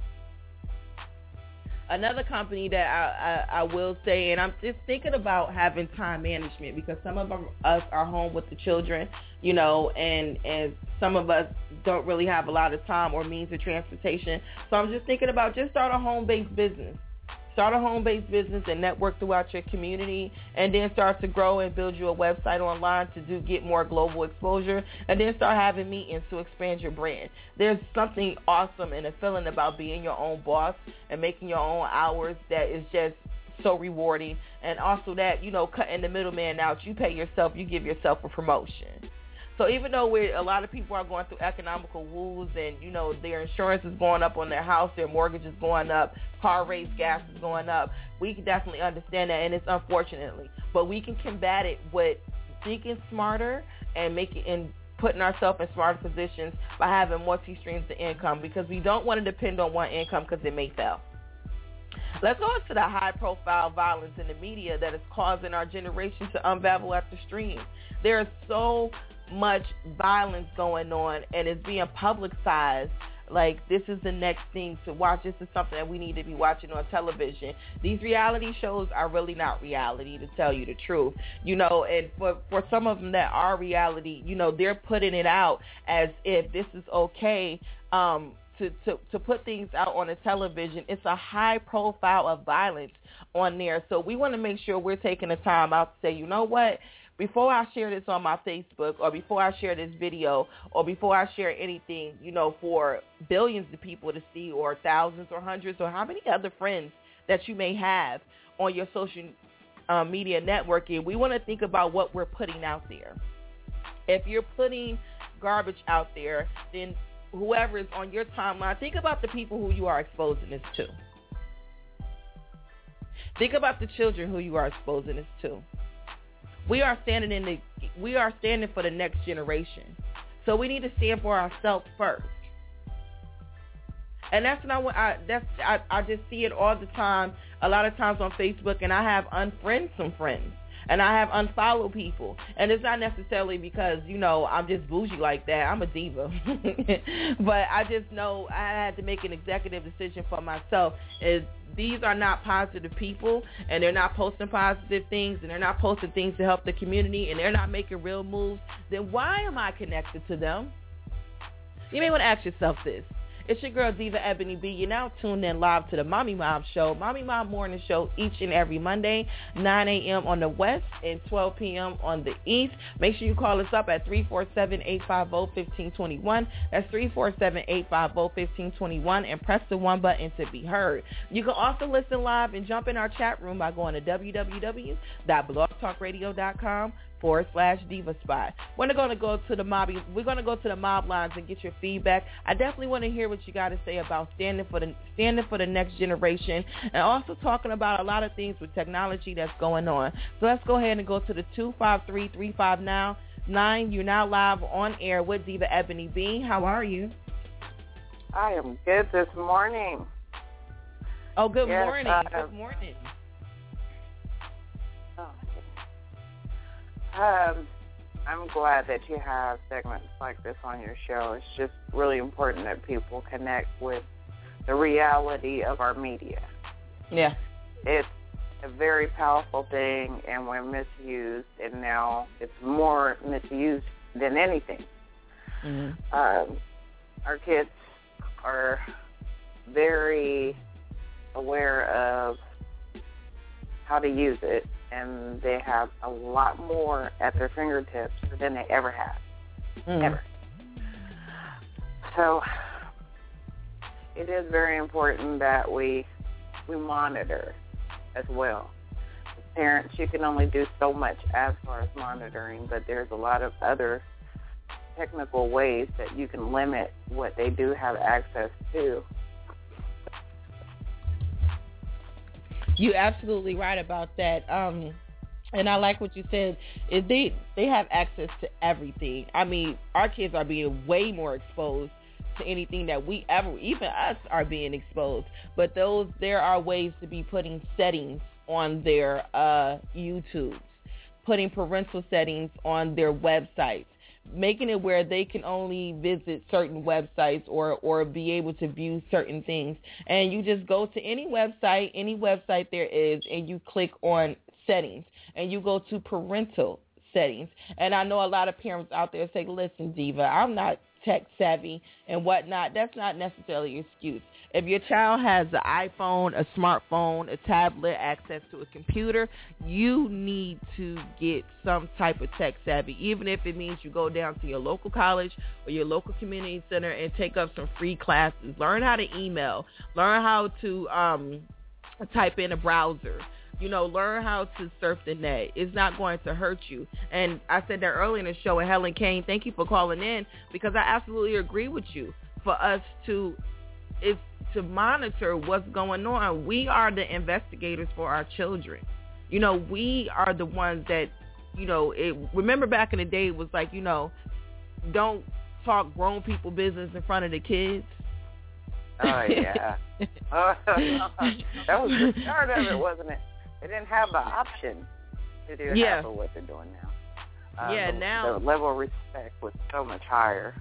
Another company that I, I, I will say, and I'm just thinking about having time management, because some of us are home with the children, you know, and, and some of us don't really have a lot of time or means of transportation. So I'm just thinking about just start a home-based business. Start a home-based business and network throughout your community, and then start to grow and build you a website online to do get more global exposure, and then start having meetings to expand your brand. There's something awesome and a feeling about being your own boss and making your own hours that is just so rewarding. And also that, you know, cutting the middleman out, you pay yourself, you give yourself a promotion. So even though we're, a lot of people are going through economical woes, and, you know, their insurance is going up on their house, their mortgage is going up, car rates, gas is going up, we can definitely understand that, and it's unfortunately. But we can combat it with thinking smarter and making and putting ourselves in smarter positions by having multi streams of income, because we don't want to depend on one income because it may fail. Let's go into the high-profile violence in the media that is causing our generation to unravel at the stream. There is so much violence going on, and it's being publicized like this is the next thing to watch. This is something that we need to be watching on television. These reality shows are really not reality, to tell you the truth, you know, and for, for some of them that are reality, you know, they're putting it out as if this is okay, um, To, to, to put things out on the television. It's a high profile of violence on there. So we want to make sure we're taking the time out to say, you know what, before I share this on my Facebook, or before I share this video, or before I share anything, you know, for billions of people to see, or thousands or hundreds, or how many other friends that you may have on your social uh, media networking, we want to think about what we're putting out there. If you're putting garbage out there, then whoever is on your timeline, think about the people who you are exposing this to. Think about the children who you are exposing this to. We are standing in the, we are standing for the next generation. So we need to stand for ourselves first. And that's not what I, that's, I, I just see it all the time, a lot of times on Facebook, and I have unfriended some friends. And I have unfollowed people. And it's not necessarily because, you know, I'm just bougie like that. I'm a diva. But I just know I had to make an executive decision for myself. Is these are not positive people, and they're not posting positive things, and they're not posting things to help the community, and they're not making real moves. Then why am I connected to them? You may want to ask yourself this. It's your girl, Diva Ebony B. You're now tuned in live to the Mommy Mom Show, Mommy Mom Morning Show, each and every Monday, nine a.m. on the West and twelve p.m. on the East. Make sure you call us up at three four seven, eight five zero, one five two one. That's three four seven, eight five zero, one five two one, and press the one button to be heard. You can also listen live and jump in our chat room by going to w w w dot blog talk radio dot com forward slash Diva Spy. We're going to go to the mob. We're going to go to the mob lines and get your feedback. I definitely want to hear what you got to say about standing for the standing for the next generation, and also talking about a lot of things with technology that's going on. So let's go ahead and go to the two five three, three five nine. You're now live on air with Diva Ebony B. How are you? I am good this morning. Oh, good yes, morning. Uh, good morning. Um, I'm glad that you have segments like this on your show. It's just really important that people connect with the reality of our media. Yeah. It's a very powerful thing, and when misused, and now it's more misused than anything. Mm-hmm. Um, our kids are very aware of how to use it, and they have a lot more at their fingertips than they ever have, mm. ever. So it is very important that we we monitor as well. As parents, you can only do so much as far as monitoring, but there's a lot of other technical ways that you can limit what they do have access to. You're absolutely right about that. Um, and I like what you said. Is they they have access to everything. I mean, our kids are being way more exposed to anything that we ever, even us, are being exposed. But those, there are ways to be putting settings on their uh, YouTubes, putting parental settings on their websites, making it where they can only visit certain websites or, or be able to view certain things. And you just go to any website, any website there is, and you click on settings, and you go to parental settings. And I know a lot of parents out there say, listen, Diva, I'm not tech savvy and whatnot. That's not necessarily an excuse. If your child has an iPhone, a smartphone, a tablet, access to a computer, you need to get some type of tech savvy, even if it means you go down to your local college or your local community center and take up some free classes. Learn how to email. Learn how to um, type in a browser. You know, learn how to surf the net. It's not going to hurt you. And I said that earlier in the show, and Helen Kane, thank you for calling in, because I absolutely agree with you. For us to, is to monitor what's going on. We are the investigators for our children. You know, we are the ones that, you know, it, remember back in the day, it was like, you know, don't talk grown people business in front of the kids. Oh, yeah. uh, that was the start of it, wasn't it? They didn't have the option to do yeah. half of what they're doing now. Um, yeah, now the level of respect was so much higher.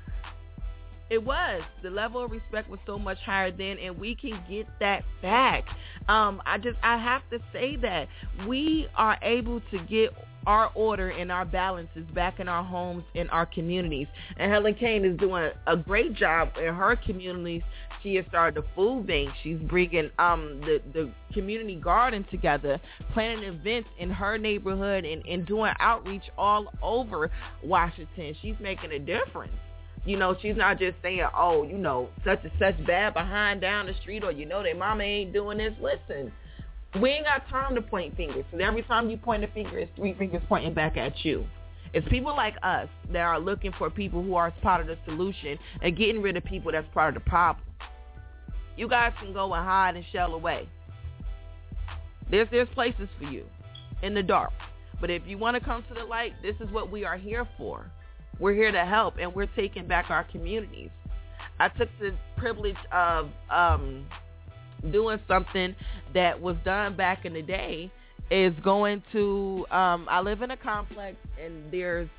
It was. The level of respect was so much higher then, and we can get that back. Um, I just, I have to say that we are able to get our order and our balances back in our homes, in our communities. And Helen Kane is doing a great job in her communities. She has started a food bank. She's bringing um, the, the community garden together, planning events in her neighborhood, and, and doing outreach all over Washington. She's making a difference. You know, she's not just saying, oh, you know, such and such bad behind down the street, or, you know, their mama ain't doing this. Listen, we ain't got time to point fingers, because every time you point a finger, it's three fingers pointing back at you. It's people like us that are looking for people who are part of the solution and getting rid of people that's part of the problem. You guys can go and hide and shell away. There's, there's places for you in the dark. But if you want to come to the light, this is what we are here for. We're here to help, and we're taking back our communities. I took the privilege of um, doing something that was done back in the day, is going to, um, I live in a complex, and there's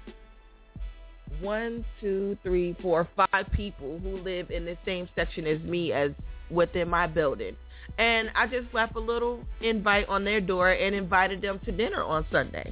one, two, three, four, five people who live in the same section as me as within my building. And I just left a little invite on their door and invited them to dinner on Sunday.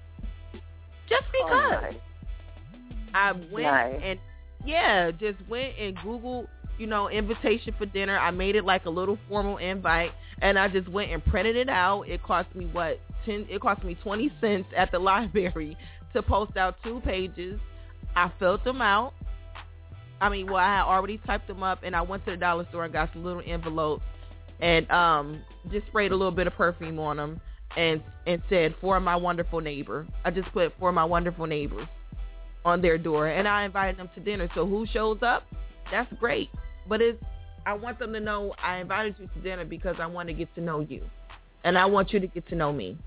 Just because. Oh, nice. I went nice. and, yeah, just went and Googled, you know, invitation for dinner. I made it like a little formal invite, and I just went and printed it out. It cost me, what, ten, it cost me twenty cents at the library to post out two pages. I filled them out. I mean, well, I had already typed them up, and I went to the dollar store and got some little envelopes and um, just sprayed a little bit of perfume on them and, and said, for my wonderful neighbor. I just put, for my wonderful neighbors on their door, and I invited them to dinner. So who shows up? That's great. But it's, I want them to know I invited you to dinner because I want to get to know you, and I want you to get to know me.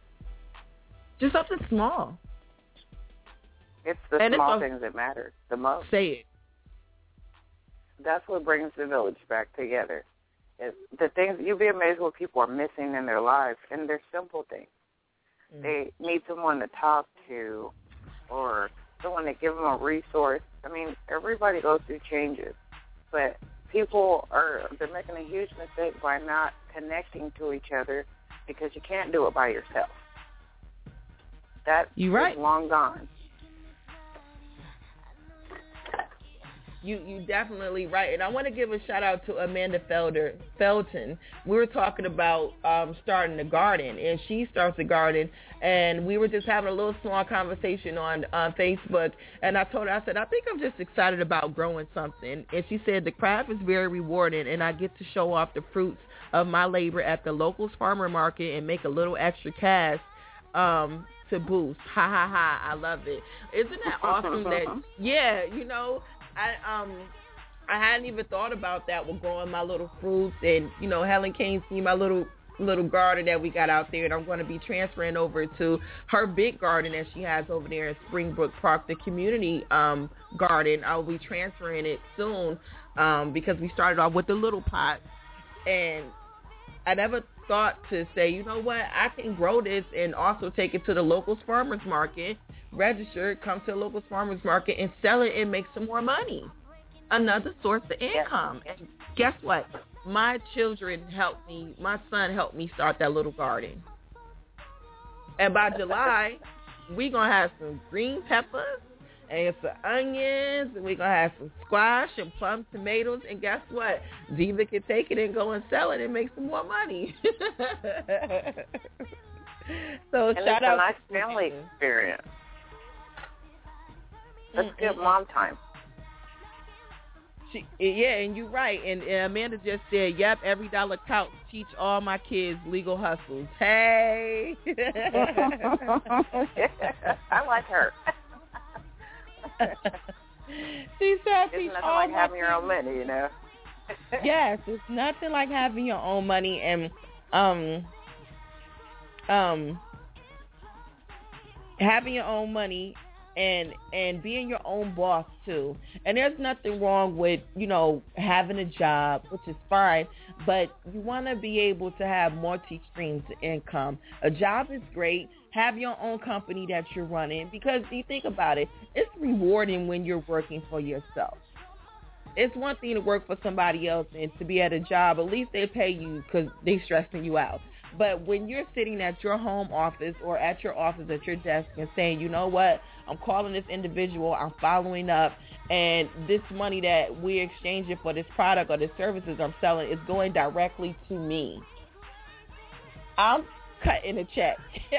Just something small. It's the and small it's a, things that matter the most. Say it. That's what brings the village back together. It's the things, you'll be amazed what people are missing in their lives, and they're simple things. Mm. They need someone to talk to, or someone to give them a resource. I mean, everybody goes through changes, but people are, they're making a huge mistake by not connecting to each other, because you can't do it by yourself. That You're right. is long gone. You you definitely right. And I want to give a shout out to Amanda Felder Felton. We were talking about um, starting a garden, and she starts a garden. And we were just having a little small conversation on uh, Facebook. And I told her, I said, I think I'm just excited about growing something. And she said the craft is very rewarding, and I get to show off the fruits of my labor at the locals farmer market and make a little extra cash um, to boost. Ha ha ha! I love it. Isn't that awesome? That yeah, you know. I um I hadn't even thought about that with growing my little fruits, and you know Helen Kane see my little little garden that we got out there, and I'm going to be transferring over to her big garden that she has over there in Springbrook Park, the community um garden. I'll be transferring it soon um because we started off with the little pot, and I never thought to say, you know what, I can grow this and also take it to the locals farmers market, register it, come to the locals farmers market and sell it and make some more money. Another source of income. And guess what? My children helped me, my son helped me start that little garden. And by July, we're going to have some green peppers and some onions, and we're going to have some squash and plum tomatoes, and guess what? Diva can take it and go and sell it and make some more money. So and shout it's out a nice family experience. That's good mom time. She, yeah, and you're right. And, and Amanda just said, yep, every dollar counts. Teach all my kids legal hustles. Hey. I like her. She said, it's teach nothing all like my having kids. your own money, you know. Yes, it's nothing like having your own money and um um having your own money and and being your own boss too. And there's nothing wrong with, you know, having a job, which is fine, but you want to be able to have multi streams of income. A job is great. Have your own company that you're running, because you think about it, it's rewarding when you're working for yourself. It's one thing to work for somebody else and to be at a job. At least they pay you because they're stressing you out. But when you're sitting at your home office or at your office at your desk and saying, you know what, I'm calling this individual, I'm following up, and this money that we're exchanging for this product or the services I'm selling is going directly to me, I'm cutting a check.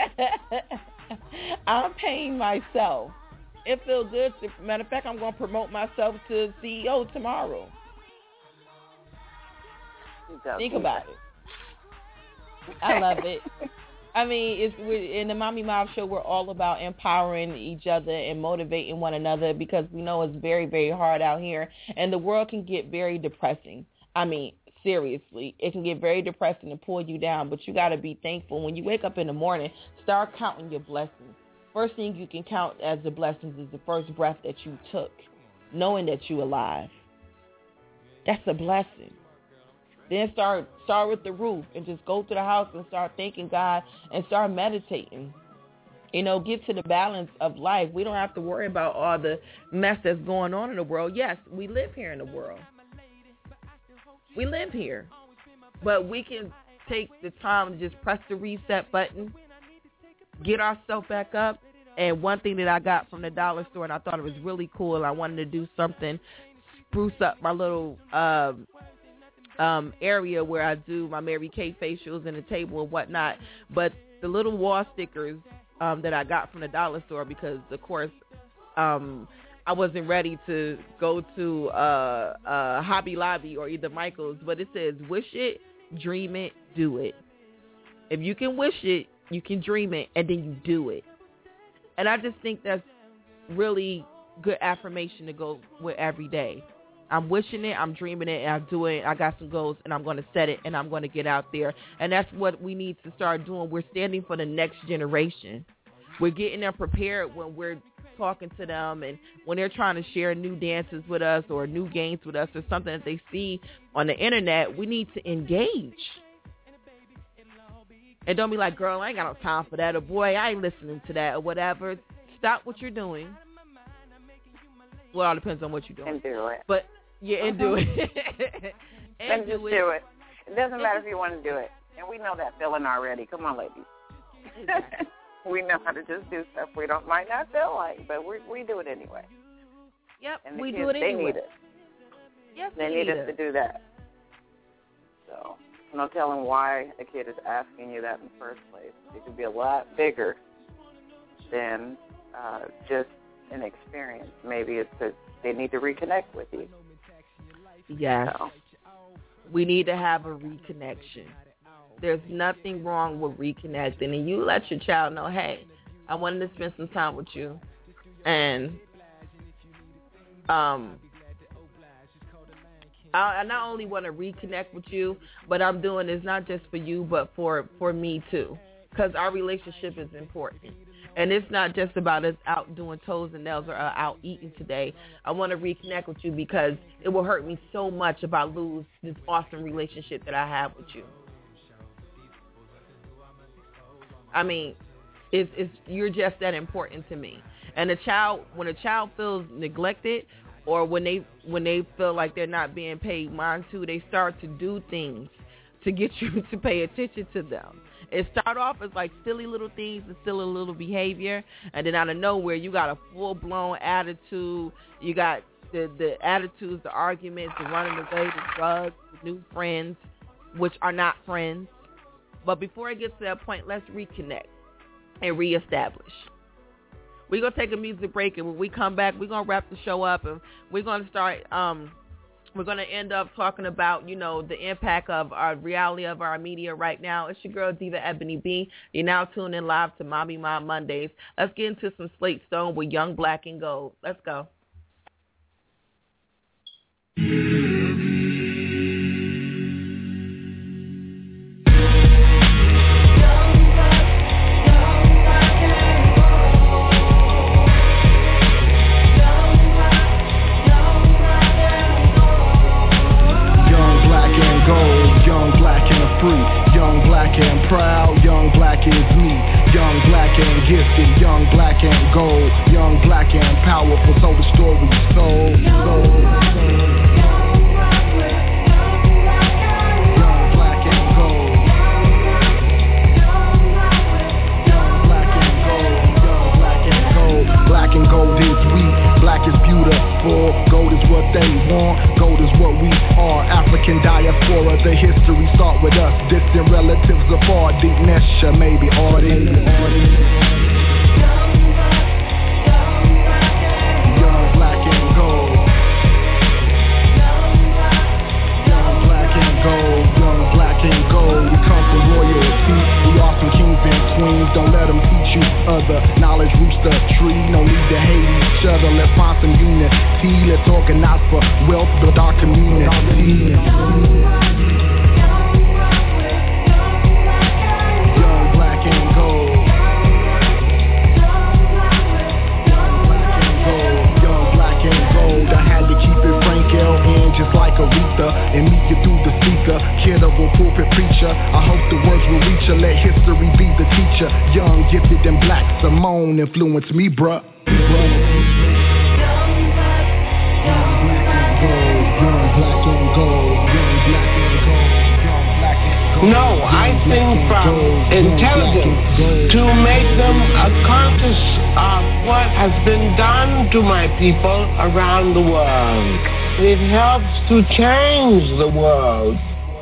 I'm paying myself. It feels good. To, matter of fact, I'm going to promote myself to C E O tomorrow. Think about it. I love it. I mean, it's we're, in the Mommy Mom Show, we're all about empowering each other and motivating one another, because we know it's very, very hard out here, and the world can get very depressing. I mean, seriously, it can get very depressing and pull you down, but you got to be thankful. When you wake up in the morning, start counting your blessings. First thing you can count as the blessings is the first breath that you took, knowing that you're alive. That's a blessing. Then start start with the roof and just go to the house and start thanking God and start meditating. You know, get to the balance of life. We don't have to worry about all the mess that's going on in the world. Yes, we live here in the world. We live here. But we can take the time to just press the reset button, get ourselves back up. And one thing that I got from the dollar store, and I thought it was really cool, and I wanted to do something, spruce up my little um, um, area where I do my Mary Kay facials and the table and whatnot. But the little wall stickers um, that I got from the dollar store, because, of course, um, I wasn't ready to go to uh, uh, Hobby Lobby or either Michael's, but it says, wish it, dream it, do it. If you can wish it, you can dream it, and then you do it. And I just think that's really good affirmation to go with every day. I'm wishing it, I'm dreaming it, and I'm doing it. I got some goals, and I'm going to set it, and I'm going to get out there. And that's what we need to start doing. We're standing for the next generation. We're getting them prepared when we're talking to them, and when they're trying to share new dances with us or new games with us or something that they see on the internet. We need to engage. And don't be like, girl, I ain't got no time for that, or boy, I ain't listening to that, or whatever. Stop what you're doing. Well, it all depends on what you're doing. And do it. But, yeah, and do it. and, and do just it. do it. It doesn't matter if you want to do it. And we know that feeling already. Come on, ladies. Exactly. We know how to just do stuff we don't might not feel like, but we we do it anyway. Yep, and the we kids, do it they anyway. Need it. Yes, they we need need us it. to do that. So, no telling why a kid is asking you that in the first place. It could be a lot bigger than uh, just an experience. Maybe it's that they need to reconnect with you. Yes. So. We need to have a reconnection. There's nothing wrong with reconnecting, and you let your child know, hey, I wanted to spend some time with you, and um, I, I not only want to reconnect with you, but I'm doing this not just for you, but for, for me too, because our relationship is important. And it's not just about us out doing toes and nails or uh, out eating today. I want to reconnect with you because it will hurt me so much if I lose this awesome relationship that I have with you. I mean, it's, it's you're just that important to me. And a child, when a child feels neglected, or when they when they feel like they're not being paid mind to, they start to do things to get you to pay attention to them. It start off as like silly little things and silly little behavior, and then out of nowhere you got a full blown attitude. You got the the attitudes, the arguments, the running away, the drugs, the new friends, which are not friends. But before it gets to that point, let's reconnect and reestablish. We're going to take a music break, and when we come back, we're going to wrap the show up, and we're going to start, um, we're going to end up talking about, you know, the impact of our reality of our media right now. It's your girl, Diva Ebony B. You're now tuned in live to Mommy Mom Mondays. Let's get into some Slate Stone with Young Black and Gold. Let's go. And proud, young black is me. Young black and gifted, young black and gold. Young black and powerful, so the story sold. Young black and gold. Young black and gold. Young black and gold. Black and gold is we. Black is beautiful. Gold is what they want. Gold is what we are. African diaspora, the history start with us. Distant relatives of far, deep Nesha, maybe Arden. Young black and gold. Young black and gold. Young black and gold. We come from royalty. We are some kings and queens. Don't let them teach you other knowledge. Roots the tree. No need to hate each other. Let's find some unity. Let's organize for wealth, build our community. Young black and gold. Young black and gold. Young black and gold. I had to keep it Frank L in just like Aretha and meet you through the speaker. Kid of a pulpit preacher. I hope the words will reach you. Let history be the teacher. Young, gifted, and black. Simone influenced me, bruh. No, I think from intelligence to make them conscious of what has been done to my people around the world. It helps to change the world.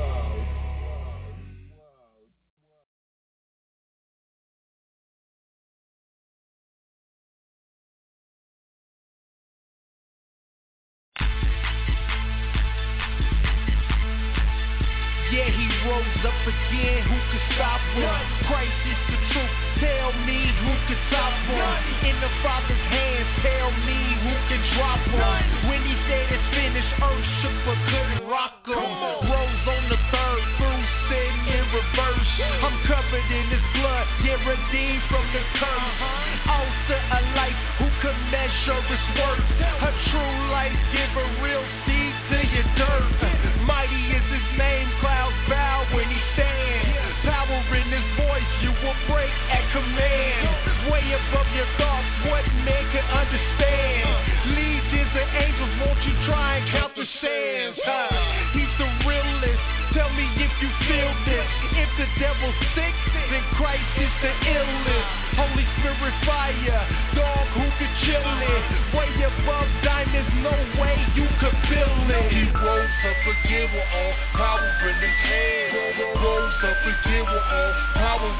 Yeah, he rose up again, who could stop him? Christ is the truth, tell me who could stop him? In the Father's hands, tell me who can drop him? When he said it's finished, earth shook but couldn't rock him. Rose on the third, through sin in reverse. I'm covered in his blood, yeah, redeemed from the curse. Altar a life, who could measure his worth? A true life, give a real seed to your dirt. Mighty is his name, clouds bow when he stands. Power in his voice, you will break at command. Way above your thoughts, what man can understand? Legions of angels, won't you try and count the sands? Huh? He's the realest, tell me if you feel this. If the devil's sick, then Christ is the illest. Holy Spirit fire, dog who could chill it. Way above diamonds, no way you could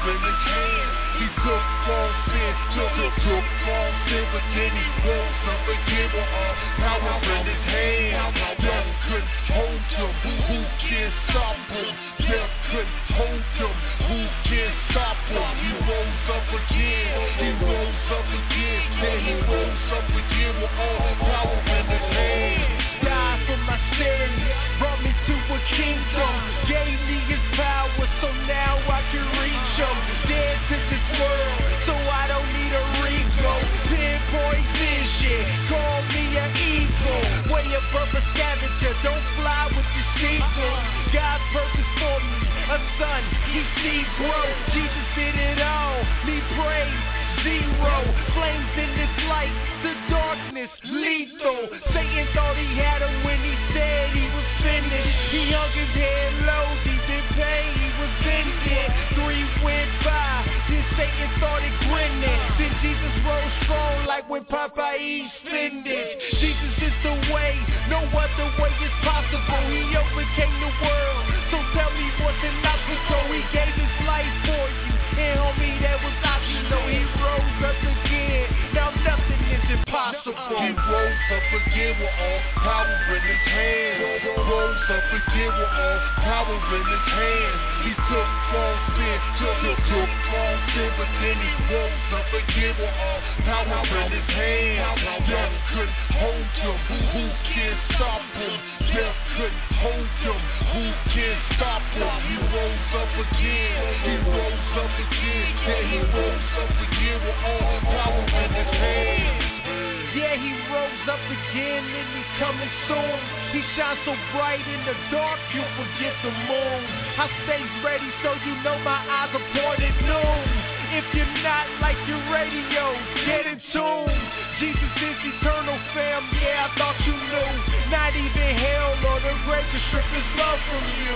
in his hand. He took all sin, took, took, took all sin, but then he rose up again with all power in his hand. Death couldn't hold him, who can stop him? Death couldn't hold him, who can stop him? He rose up again, he rose up again, then he rose up again with all power in his hand. Died for my sins, brought me to a kingdom, gave me his power, so now I can reach him. Dead to this world, so I don't need a Rico. Pinpoint vision, call me an eagle. Way above a scavenger, don't fly with your secrets. God's purpose for me, a son, he see growth. Jesus did it all, me praise. Zero flames in this light, the darkness lethal. Satan thought he had him when he said he was finished. He hung his head low, deep in pain, he was ended. Three went by, then Satan started grinning. Then Jesus rose strong like when Popeye eats spinach. Jesus is the way, no other way is possible. He overcame the world, so tell me what's an obstacle. He gave his life for you, and homie that was optional. He rose up again, now nothing is impossible. He rose up again with all power in his hand. Rose up again with all power in his hand. He took all sin, took, took, took all sin, but then he rose up again with all power in his hand. Death couldn't hold him, who can stop him? Death couldn't hold him, who can stop him? He rose up again, he rose up again, then he rose up again with all power in his hand. Yeah, he rose up again and he's coming soon. He shines so bright in the dark, you forget the moon. I stay ready so you know my eyes are pointed noon. If you're not like your radio, get in tune. Jesus is eternal, fam, yeah, I thought you knew. Not even hell or the grave can strip his love from you.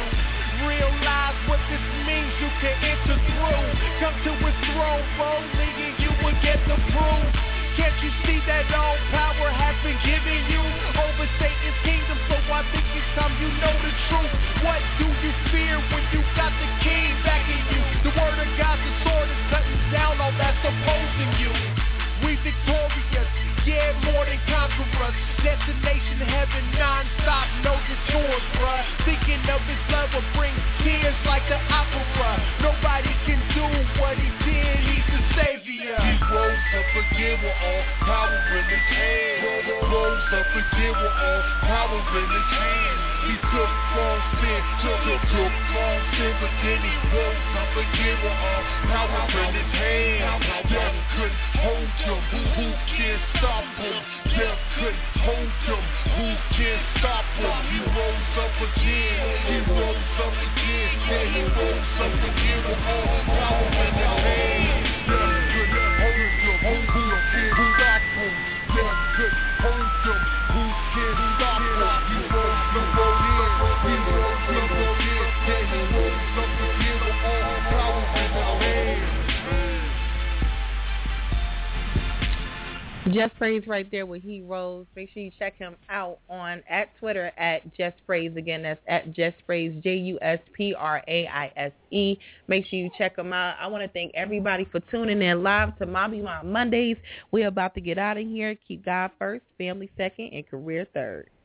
Realize what this means, you can enter through. Come to his throne boldly and you will get the proof. Can't you see that all power has been given you over Satan's kingdom? So I think it's time you know the truth. What do you fear when you got the king backing you? The word of God's a sword is cutting down all that's opposing you. We victorious, yeah, more than conquerors. Destination heaven non-stop, no detours, bruh. Thinking of his love will bring tears like the opera. Nobody can do what he did, he's the savior. He rose up again with all power in his hand. Rose up again with all power in his hand. He took all sin, took, took, took all sin, but then he rose up again with all power in his hand. Death couldn't hold him, who, who can stop him? Death couldn't hold him, who can stop him? He rose up again, he rose up again, then he rose up again with all power in his hand. Death couldn't hold him, who, who can stop him? Death couldn't hold him, who can stop him? He rose up again, he rose up again, then he rose up again with all power in his hand. Just Praise right there with He Rose. Make sure you check him out on at Twitter at Just Praise. Again, that's at Just Praise, J U S P R A I S E. Make sure you check him out. I want to thank everybody for tuning in live to Mommy Mom Mondays. We're about to get out of here. Keep God first, family second, and career third.